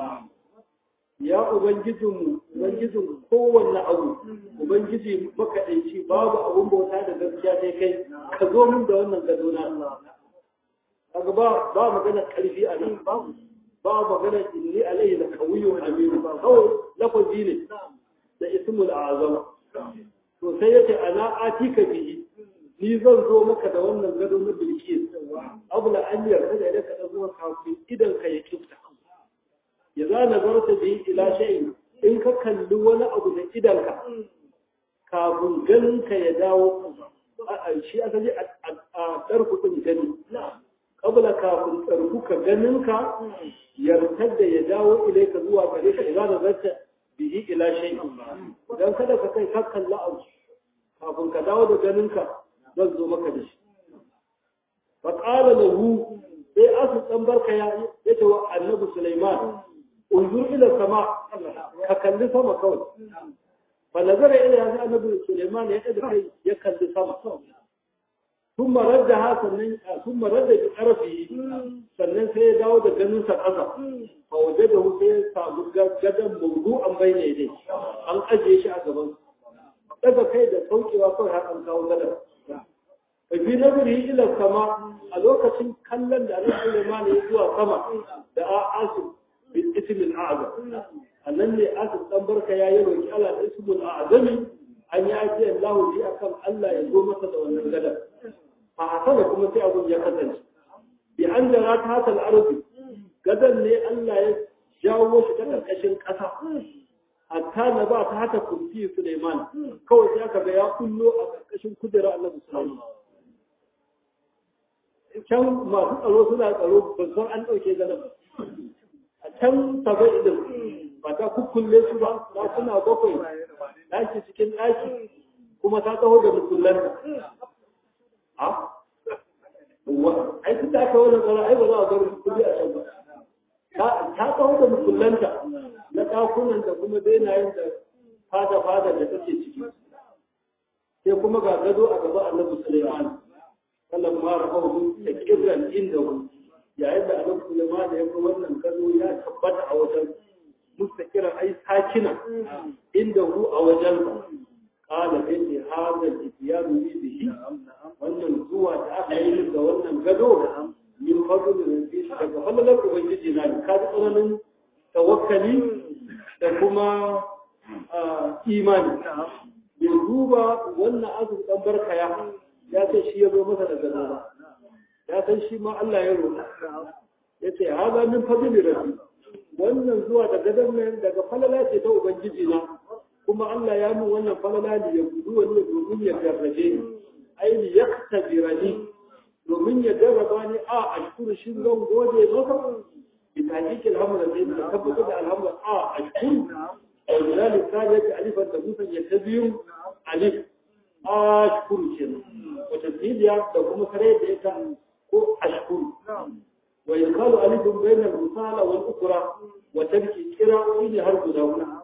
ya ubangijinmu ubangijin kowanne abu ubangiji makaɗaici babu abun bauta da gaskiya sai kai ka zo min da wannan gado na kaga ba ba magana ƙarfi a nan ba ba magana inni alayhi la qawiyyun amin ba kawai lafazi ne da ismul azama to sai yace ana atika bihi ni zan zo maka da wannan gado na bilkis abla an yarda da ka da zuwa kafin idan ka ya kifta ya za nazarta bihi ila shay'in in ka kalli wani abu da idanka kafin ganin ka ya dawo a shi asali a darku din gani kabla kafin tsarku ka ganin ka yartar da ya dawo ilaika zuwa gare ka idan nazarta bihi ila shay'in dan kada ka kai kakkan la'abu kafin ka dawo da ganinka zan zo maka da shi fa qala lahu sai asu dan barka ya yace wa annabi Sulaiman unzur ila sama ka kalli sama kawai fa nazara ila ya annabi Sulaiman ya kada kai ya kalli sama ثم ردها sannan ثم رد بطرفه sannan sai ya dawo da ganin sa ƙasa fa wajadahu sai ya samu gadan mawdu'an bayne dai an aje shi a gaban daga kai da saukewa kawai har an kawo gadan fa bi nazari ila sama a lokacin kallon da Allah Sulaiman ya zuwa sama da asu bil ism al a'zam annan ne asu dan barka yayi roki Allah da ism al a'zami an ya ce Allah ji akan Allah ya zo masa da wannan gadan فحصل كما في أبو يقتل بأن جرات هذا الأرض قدر لي ألا يجاوش كتكشن كسا حتى نبات حتى كرسي سليمان كوي سياك بيقول له أكشن كدر الله سليمان كم ما تقلوا سنة قالوا بزر أن أوكي ذنب كم تبعيد فتا كل سبا لا سنة بقوي لا يشكين آشي كما تاتهو بمسلم a ai tunda aka wannan tsara ai ba za a bar kudi a can ba ta ta kawo da mukullanta na dakunan da kuma benayen da fada fada da take ciki sai kuma ga gado a gaba Annabi Sulaiman kallon mara hau da kirran inda hu yayin da annabi Sulaiman ya ga wannan gado ya tabbata a wajen mustaqiran ai sakina inda hu a wajen qala inni hadha al-ityanu bihi wannan zuwa da aka yi da wannan gado min fadl rabbi daga fadlan ubangiji na ka ji tsananin tawakkali da kuma imani ya duba wannan azu dan barkaya ya ce shi ya zo masa da gado ba ya san shi ma Allah ya roƙa ya ce haza min fadli rabbi wannan zuwa da gadon nan daga falala ce ta ubangiji na kuma Allah ya mun wannan falala ne ya gudu wani domin ya jarrabe ni ai li yaktabirani domin ya jarraba ni a ashkuru shi zan gode masa bi tahqiq alhamdu da tabbata da alhamdu a ashkuru al misali ta alifan da musan ya tabiyu alif ashkuru kenan wata tibiya da kuma kare da ita ko ashkuru wa yuqalu alifun bayna al-musala wal ukra wa tabki kira ne har guda guda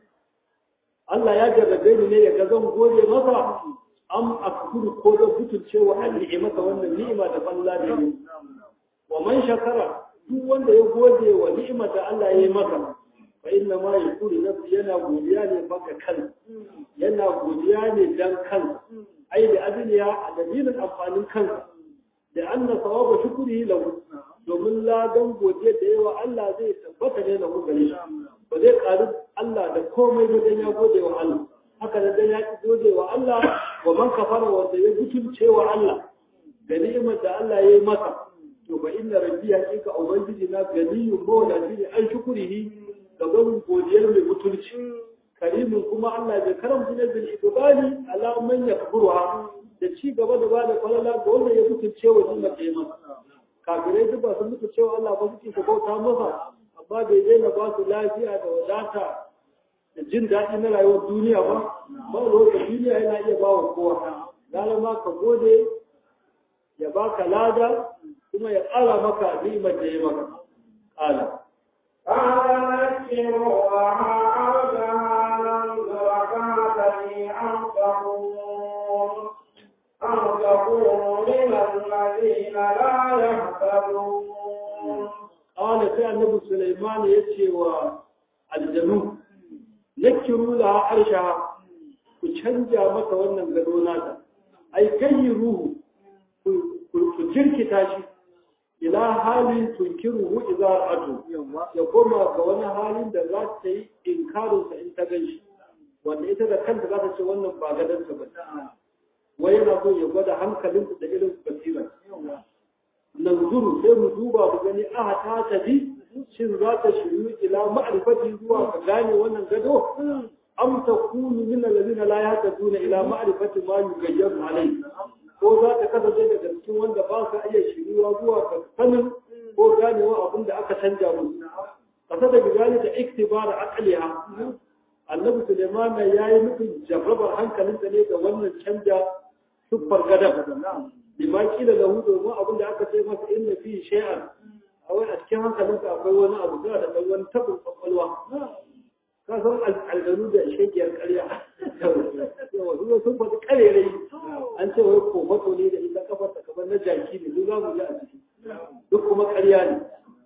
Allah ya jarrabe ni ne ya ga zan gode masa am akuru ko da butulce wa ni'imata wannan ni'ima da Allah da yi wa man shakara duk wanda ya gode wa ni'imata Allah ya yi masa fa inna ma yakuru nafsi yana godiya ne baka kan yana godiya ne dan kansa ai da adiniya a dalilin amfanin kansa da anna sawaba shukrihi lahu domin ladan godiya da yawa Allah zai tabbata ne lahu gare shi ba zai karu Allah da komai ba dan ya gode wa Allah haka da dan ya gode wa Allah wa man kafara wanda ya butulce wa Allah da ni'imar da Allah ya yi masa to ba inna rabbi hakika ubangiji na ganiyun mawla shi an shukrihi gaban godiyar mai butulci karimin kuma Allah bai karamta ne bil ibali ala man yakburuha da ci gaba da bada falala ga wanda ya butulce wa ni'imar da ya masa kafirai duk ba sun butulce wa Allah ba suke bauta masa amma bai daina ba su lafiya da wadata da jin daɗi na rayuwar duniya ba ba lokacin duniya yana iya ba wa kowa lalama ka gode ya baka lada kuma ya ƙara maka ni'imar da ya maka ƙala قال نكروها أرجها ننظر كاتني أم تكون أم تكون من الذين لا يهتدون قال في النبي سليمان يتي والجنوب نكروا لها عرشها ku canja mata wannan gado nata ai kai ruhu ku jirkita shi ila halin tunkiruhu idza ra'atu ya koma ga wani halin da za ta yi inkarin sa in ta ganshi wanda ita da kanta za ta ce wannan ba gadan ta ba wai yana so ya gwada hankalinta da irin basira nanzuru sai mu duba mu gani aha ta tafi shin za ta shiru ila ma'rifati zuwa ka gane wannan gado am takunu min alladhina la yahtaduna ila ma'rifati ma yughayyaru alayhi ko za ta kasance daga cikin wanda ba su iya shiruwa zuwa ga sanin ko ganewa abin da aka canja musu kasa da gani da iktibar aqliha annabi Sulaiman ya yi nufin jarrabar hankalinsa ne ga wannan canja siffar gadan bima kila lahu domin abin da aka ce masa inna fi shay'an awai a cikin hankalinsa akwai wani abu da da wani tabin kwakwalwa ka san aljanu da shekiyar ƙarya yawa su sun faɗi ƙarerai an ce wai kofato ne da ita kafar ta kamar na jaki ne duk za mu ji a ciki duk kuma ƙarya ne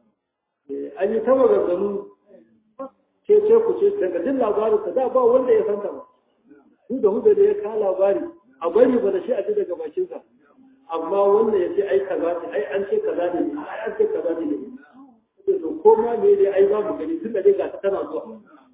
an yi ta maganganu ce ce ku ce daga jin labarin ta da ba wanda ya santa ba su da hudu da ya ka labari a bari ba da shi a ji daga bakinsa amma wanda ya ce ai kaza ne ai an ce kaza ne ai an ce kaza ne to ko ma me ne ai za mu gani tun da dai ga ta tana zuwa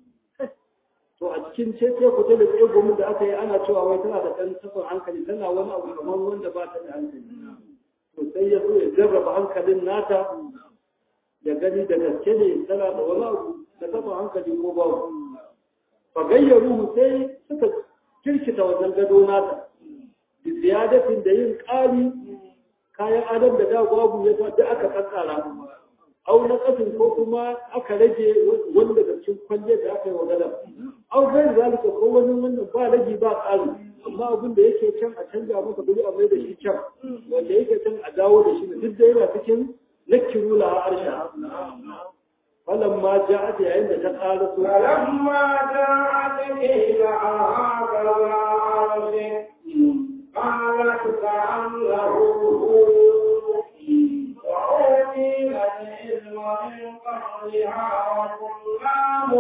to a cikin cece ku da tsaye gomin da aka yi ana cewa wai tana da ɗan tafin hankali tana wani abu kamar wanda ba ta da hankali to sai ya so ya jarraba hankalin nata ya gani da gaske ne tana da wani abu da tafin hankali ko babu fa gayyaru sai suka kirkita wajen gado nata da ziyadatin da yin ƙari kayan adam da da babu ya da aka kakkara au na kasin ko kuma aka rage wanda da cikin kwalle da aka yi wa gadon au zai zalika ko wani wannan ba rage ba tsari amma abin da yake can a canja masa guri a mai da shi can wanda yake can a dawo da shi ne duk da yana cikin nakiru la arsha falamma ja'at yayin da ta ƙara su falamma ja'at ila hada al-arsh قالت كأنه وأوتينا العلم من قبلها وكنا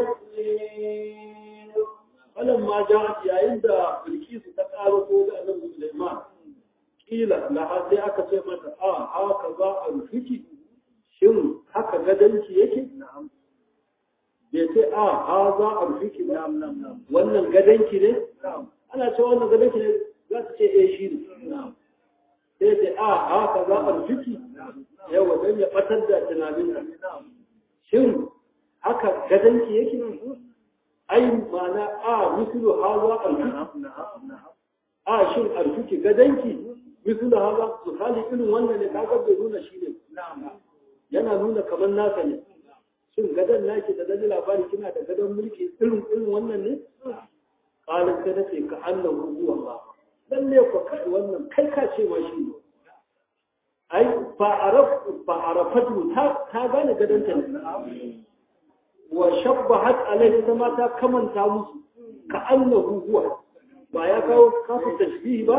مسلمين. فلما جاءت يا عند بلقيس تقال قول النبي سليمان قيل لها sai aka ce mata a haka za a rufiki shin haka gadanki yake na'am bai ce a ha za a rufiki ba wannan gadanki ne na'am ana ce wannan gadanki ne za ta ce eh shi ne na'am sai ce a haka za a rufiki yawa dan ya batar da tunanin na'am shin haka gadanki yake ai mana a mislu haza alfiki a shin alfiki gadanki mislu haza misali irin wannan ne kaga bai nuna shi ne yana nuna kamar nasa ne shin gadan naki da dani labari kina da gadan mulki irin irin wannan ne qalin sai nace ka annahu huwa Allah lalle ko kai wannan kai ka ce ma shi ne ai fa araf fa arafatu ta ta gane gadanta ne wa shabbahat alaihi sama ta kamanta musu ka annahu huwa ba ya kawo kafu tashbihi ba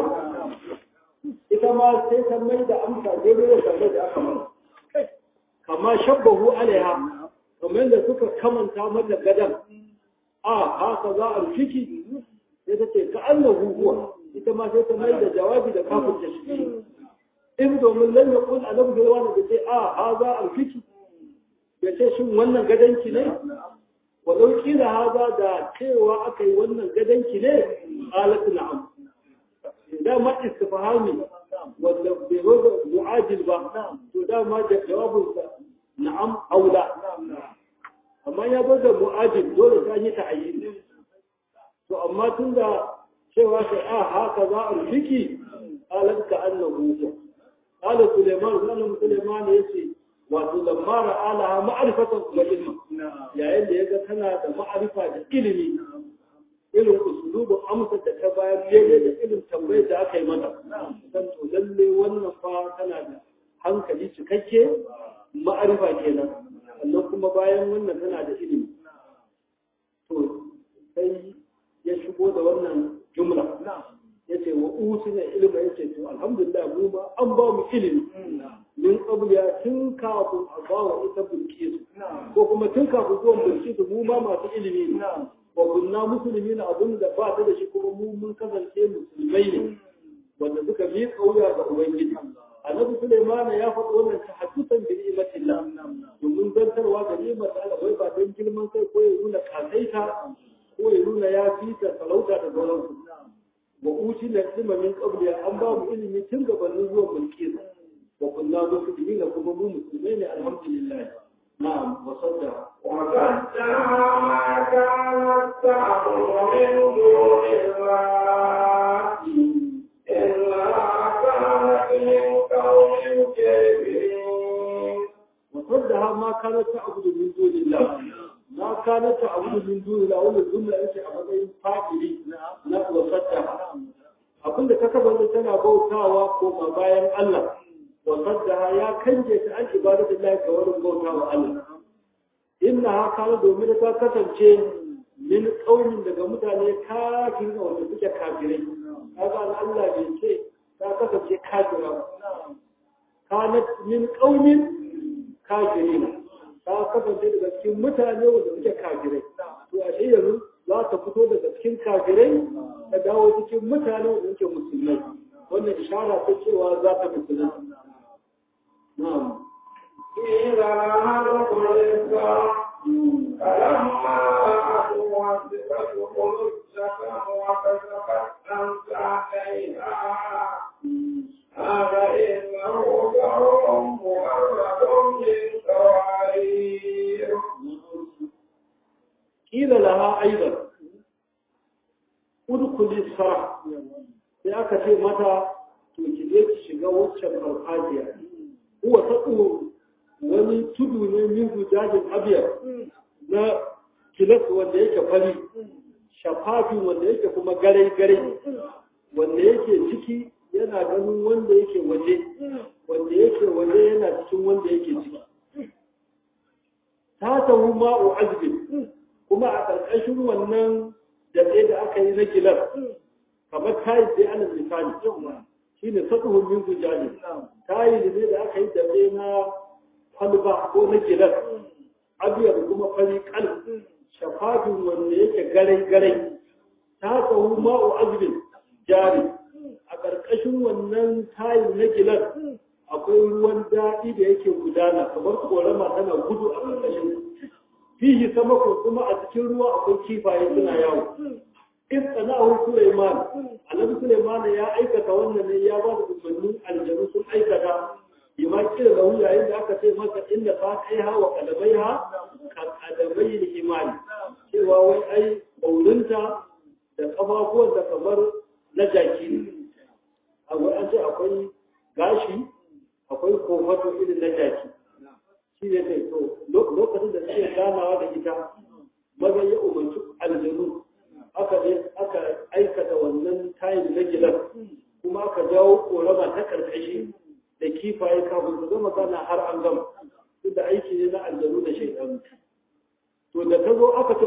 ita ma sai ta mai da amsa daidai da kamar da aka mara kama shabbahu alaiha kamar da suka kamanta mata gadan a haka za a rufiki sai ta ce ka annahu huwa ita ma sai ta mai da jawabi da kafu tashbihi in domin lan yaqul annahu huwa da ce a haza a rufiki ya ce shin wannan gadanki ne walau kila haza da cewa aka yi wannan gadanki ne alatu na'am da ma istifhami wanda bai zo da mu'ajil ba to da ma da jawabin sa na'am aula amma ya zo da mu'ajil dole ta yi ta'ayyin to amma tunda cewa sai a haka za a rufiki alaka annahu qala sulaiman sallallahu sulaiman yace wato lamma ra'alaha ma'rifatan wa ilma yayin da yaga tana da ma'arifa da ilimi irin usulubin amsa da ta bayar daidai da irin tambayar da aka yi mata dan to lalle wannan fa tana da hankali cikakke ma'arifa kenan sannan kuma bayan wannan tana da ilimi to sai ya shigo da wannan jumla yace wa usina ilma yace to alhamdulillah mu ba an ba mu ilimi min qabliya tun kafin a ba wa ita bilkisu ko kuma tun kafin zuwan bilkisu mu ma masu ilimi ne wa kunna muslimina abun da ba ta da shi kuma mu mun kasance musulmai ne wanda suka bi kauya ga ubangiji annabi Sulaiman ya faɗi wannan tahaddusan bi ni'matillah domin zantarwa da ni'mar Allah wai ba don girman kai ko ya nuna kasaita ko ya nuna ya fita talauta da sauransu wa uti na ilma min qabliya an ba mu ilimi tun gabanin zuwan bilkisu wa kunna muslimina kuma mu musulmai ne alhamdulillah na'am wa sadda وصدها ما كانت تعبد من دون الله إلا كانت من قوم كافرين وصدها ما كانت تعبد من دون الله ما كانت تعبد من دون الله wannan jumla yake a matsayin fa'ili na wasadda abinda ta kabar tana bautawa ko ma bayan Allah wasadda ya kanje ta an ibadatullahi ga wurin bautawa Allah inna kana domin ta kasance min kaunin daga mutane kafin wanda suke kafirai kaga Allah bai ce ta kasance kafira kana min kaunin kafirin ta kasance daga cikin mutane wanda suke kafirai to a shi yanzu za ta fito daga cikin kafirai ta dawo cikin mutane wanda suke musulmai wannan ishara ta cewa za ta musulunta na'am قيل لها ادخل الصرح فلما رأته وثقته السكن وكشفت عن ساقيها هذا إنه قول مؤرد من قوارير قيل لها أيضا ادخل الصرح sai aka ce mata to ki je ki shiga waccan farfajiya huwa taqu wani tudu ne min hujajin abiyar na kilas wanda yake fari shafafin wanda yake kuma garai-garai wanda yake ciki yana ganin wanda yake waje wanda yake waje yana cikin wanda yake ciki ta tahu ma'u azbin kuma a ƙarƙashin wannan daɗe da aka yi na gilas kamar tayi sai ana misali shine satuhun min gujali tayi ne da aka yi dabe na kwalba ko na gilas abiyar kuma fari kal shafafin wanda yake garai garai ta tsawo ma'u azbin jari a ƙarƙashin wannan tayi na gilas akwai ruwan daɗi da yake gudana kamar korama tana gudu a ƙarƙashin fihi sama ko kuma a cikin ruwa akwai kifaye suna yawo in sana'ahu Sulaiman annabi Sulaiman ya aikata wannan ne ya ba da umarnin aljanu sun aikata bima kira lahu yayin da aka ce masa inda fa kaiha wa qadabaiha ka qadabai imani cewa wai ai baulinta da kafafuwan da kamar na jaki ne akwai an ce akwai gashi akwai kofato irin na jaki shi ne kai to lokacin da suke ganawa da ita maza ya umarci aljanu aka ne aka aikata wannan tayin na gilas kuma aka jawo korama ta karkashi da kifaye kafin su zama gana har an gama duk da aiki ne na aljanu da shaitan to da ta zo aka ce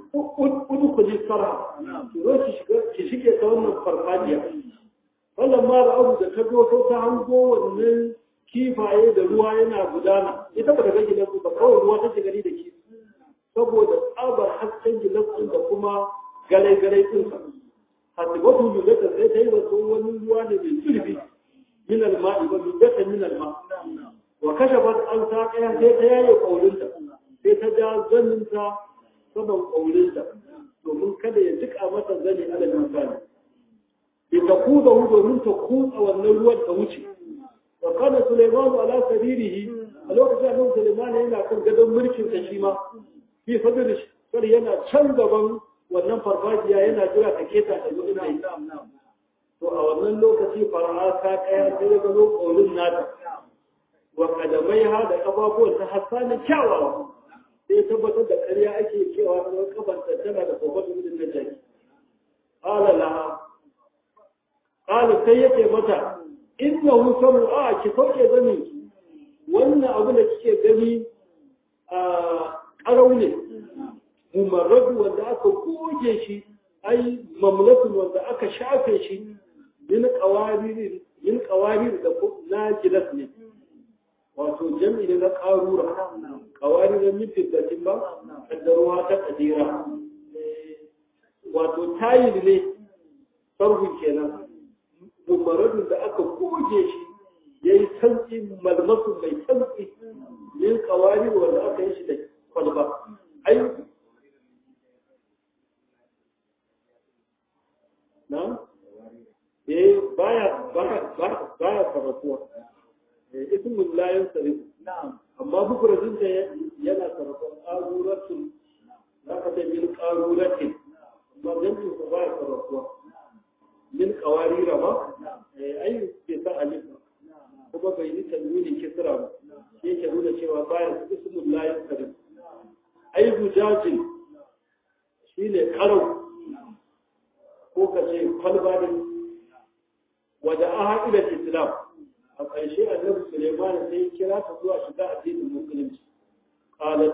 udu ku ji sara ki zo ki shige ta wannan farfajiya wannan ma da abu da ta zo ta hango wannan kifaye da ruwa yana gudana ita ba ta ga gilas ba kawai ruwa ta gari da kifi saboda tsabar hasken gilas da kuma galai-galai ɗinsa. Hasibatu lulata sai ta yi wasu wani ruwa ne mai zurfi min alma'i ba lulata min alma. Wa kashe ba an sa ɗaya sai ta yaye ƙaurinta, sai ta ja zaninta saman ƙaurinta, domin kada ya jika mata zani alal misali. Bi ta kuda hu domin ta kutsa wannan ruwan ta wuce. Wa kana Sulaimanu ala sabirihi a lokacin da Sulaiman yana kan gadon mulkin sa shi ma. Fi fadrish kar yana can gaban wannan farfajiya yana jira ta keta ta zo ina yi to a wannan lokaci fara'a ta kaya sai ya gano ƙaurin nata wa kadamai ha da kafafuwan ta hassani kyawawa sai tabbatar da ƙarya ake cewa na kafar ta tana da kofato irin na jaki qala laha qala sai yake mata innahu samu a ki sauke zani wannan abu da kike gani a ƙarau ne mumarradu wanda aka goge shi ai mamlakun wanda aka shafe shi min qawarir min qawarir da na gilas ne wato jami'i ne na qarura qawarir min fitatin ba da ruwa ta kadira wato tayil ne sarhun kenan mumarradu da aka goge shi yayi santsi malmasu mai santsi min qawarir wanda aka yi shi da kwalba ai na eh baya baya baya sarrafuwa eh ismul la yansarif na'am amma bukuratun da yana sarrafuwa qaruratul zaka ta bil qaruratin amma dan su baya sarrafuwa min qawarira ba eh ai ke sa alif kuma bai yi tanwini kisra ba yake nuna cewa baya ismul la yansarif ai bujajin shine qarau ko ka ce kwalba ne wadda an haɗu da islam a ƙarshe annabi suleiman sai kira ta zuwa shiga addinin musulunci qalat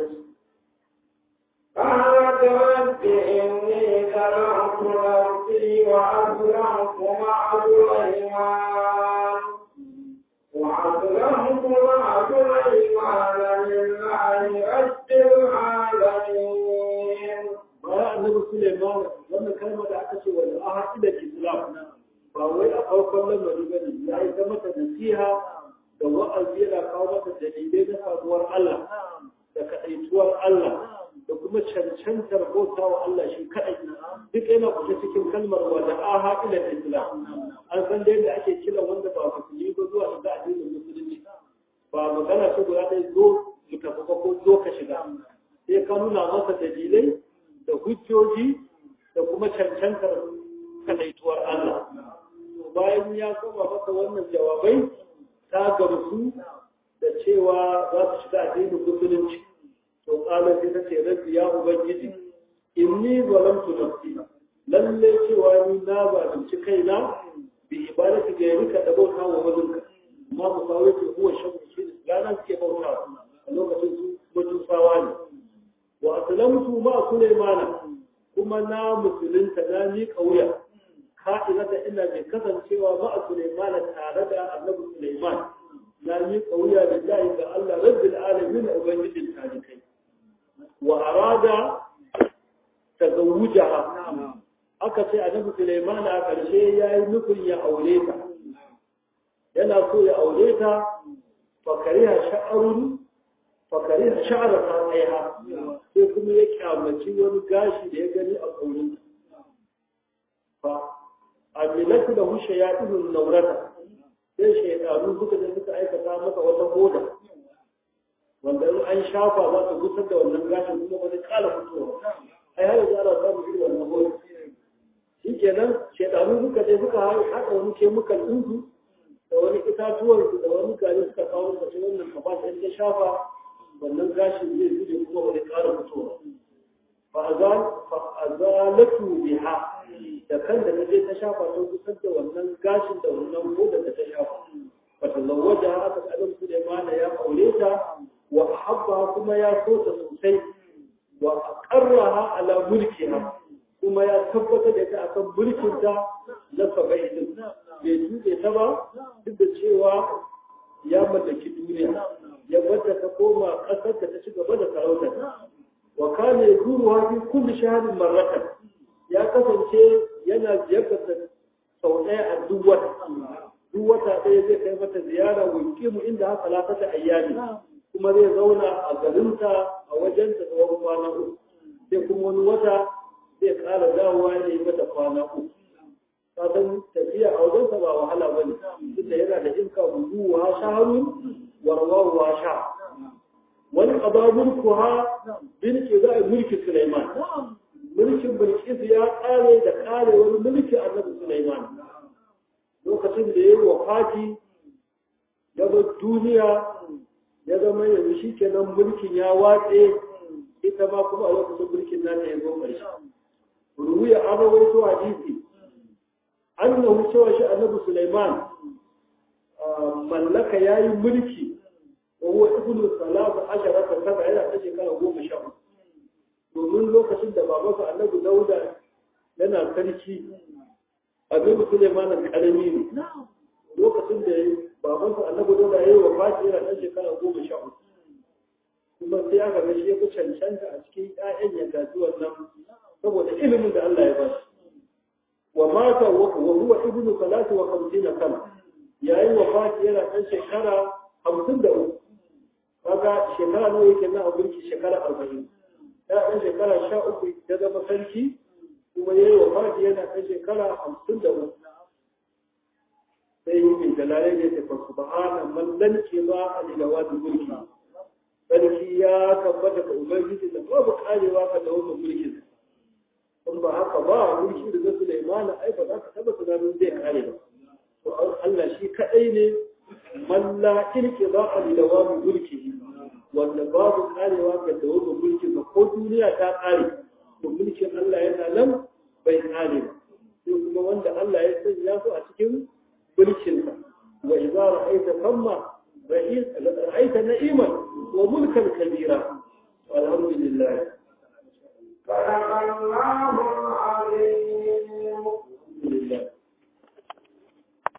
قالت رب إني ظلمت نفسي وأسلمت مع سليمان وأسلمت مع سليمان لله رب العالمين. bayan annabi Suleiman wannan kalmar da aka ce wa ahadi da islam ba wai a farkon lamari bane ya yi ta mata nasiha da wa'azi yana kawo mata dalilai na sabuwar Allah da kaɗaituwar Allah da kuma cancantar bauta wa Allah shi kaɗai duk yana kusa cikin kalmar wa da ahadi da islam an san da yadda ake kira wanda ba musulmi ba zuwa shiga addinin musulunci ba magana ce guda ɗaya zo mu tafi ko zo ka shiga sai ka nuna masa dalilai da hujjoji da kuma cancantar kadaituwar Allah. Bayan ya saba masa wannan jawabai ta gamsu da cewa za su shiga addinin musulunci. To kala sai ta ce rabbi ya ubangiji inni zalamtu nafsi lalle cewa ni na zalunci kaina bi ibadati gairika da bauta wa wajenka amma musawai ke huwa shan shi rana suke bauta a lokacin su mutuntawa ne. wa aslamtu ma Sulaimana kuma na musulunta na ni kauya ka'inata ina mai kasancewa ma'a Sulaiman tare da annabi Sulaiman na yi kauya da jahi ga Allah rabbil alamin ubangijin talikai wa arada tazawujaha aka ce annabi Sulaiman a karshe yayi nufin ya aure ta yana so ya aure ta fakariha sha'arun fakariha sha'ara ta aiha sai kuma ya kyamaci wani gashi da ya gani a kaurin fa amilatu lahu shayatinun nawrata sai shaydanu suka da suka aikata masa wata hoda wanda in an shafa za su gusar da wannan gashin kuma ba zai kala fitowa ai har yanzu ana samun irin wannan hoda shi kenan shaydanu suka dai suka haɗa wani kemikal ɗinsu da wani itatuwar da wani gari suka kawo da shi wannan kabata in ta shafa wannan gashin zai zuje kuma ba zai kara fitowa fa'azalatu biha da kan da ta ta shafa ta kusan da wannan gashin da wannan hodar da ta shafa fata zawaja aka tsarin su da mana ya aure ta wa habba kuma ya so ta sosai wa aqarraha ala mulkiha kuma ya tabbatar da ta akan mulkin ta na saba'in bai tuɗe ta ba duk da cewa ya mallaki duniya ya wadda ta koma ƙasar ta ci gaba da sarautar wa kana yazuruha fi kulli shahrin marratan ya kasance yana ziyartar sau ɗaya a duk wata duk wata ɗaya zai kai mata ziyara wa yuqimu inda haka lafata ayyami kuma zai zauna a garinta a wajen ta tsawon kwana uku sai kuma wani wata zai ƙara dawowa ya yi mata kwana uku kasan tafiya a wajensa ba wahala ba ne duk da yana da inka bugu wa shaharun warwaru wa sha wani ƙaba mulku ha bin ke za a mulki Sulaiman mulkin Bilkis ya ƙare da ƙare wani mulki annabi Sulaiman lokacin da ya yi wafati ya bar duniya ya zama yanzu shi kenan mulkin ya watse ita ma kuma a lokacin mulkin nata ya zo ƙarshe ruwiya an rawaito hadisi annahu cewa shi annabi Sulaiman mallaka yayi mulki wa huwa ibnu salasa asharata sana yana ta shekara goma sha uku domin lokacin da babansa annabi Dauda yana sarki annabi Sulaiman karami ne lokacin da babansa annabi Dauda yayi wafati yana ta shekara goma sha uku kuma sai aka ga shi ya fi cancanta a cikin ƴaƴan ya gaji wannan saboda ilimin da Allah ya ba shi ومات وهو ابن ثلاث وخمسين سنة يعني وفاة يلا كان شكرا خمسين دقيقة هذا شكرا نوع كنا أقولك شكرا أربعين لا كان شكرا شاء في جذب مسلكي وما يلا وفاة يلا كان شكرا خمسين دقيقة sai min dalalai ne ta subhana man lan kiba alilawat mulki sarki ya tabbata ga ubangiji da babu karewa ka da wannan mulkin in ba haka ba mulki da Sulaiman ai ba za ka taba tunanin zai kare ba to Allah shi kadai ne man la ilki ba ali dawam mulki wanda babu karewa ga dawo mulki ba ko duniya ta kare to mulkin Allah yana nan bai kare ba sai kuma wanda Allah ya sanya su a cikin mulkin sa wa idza ra'aita thamma ra'is ra'aita na'iman wa mulkan kabira alhamdulillah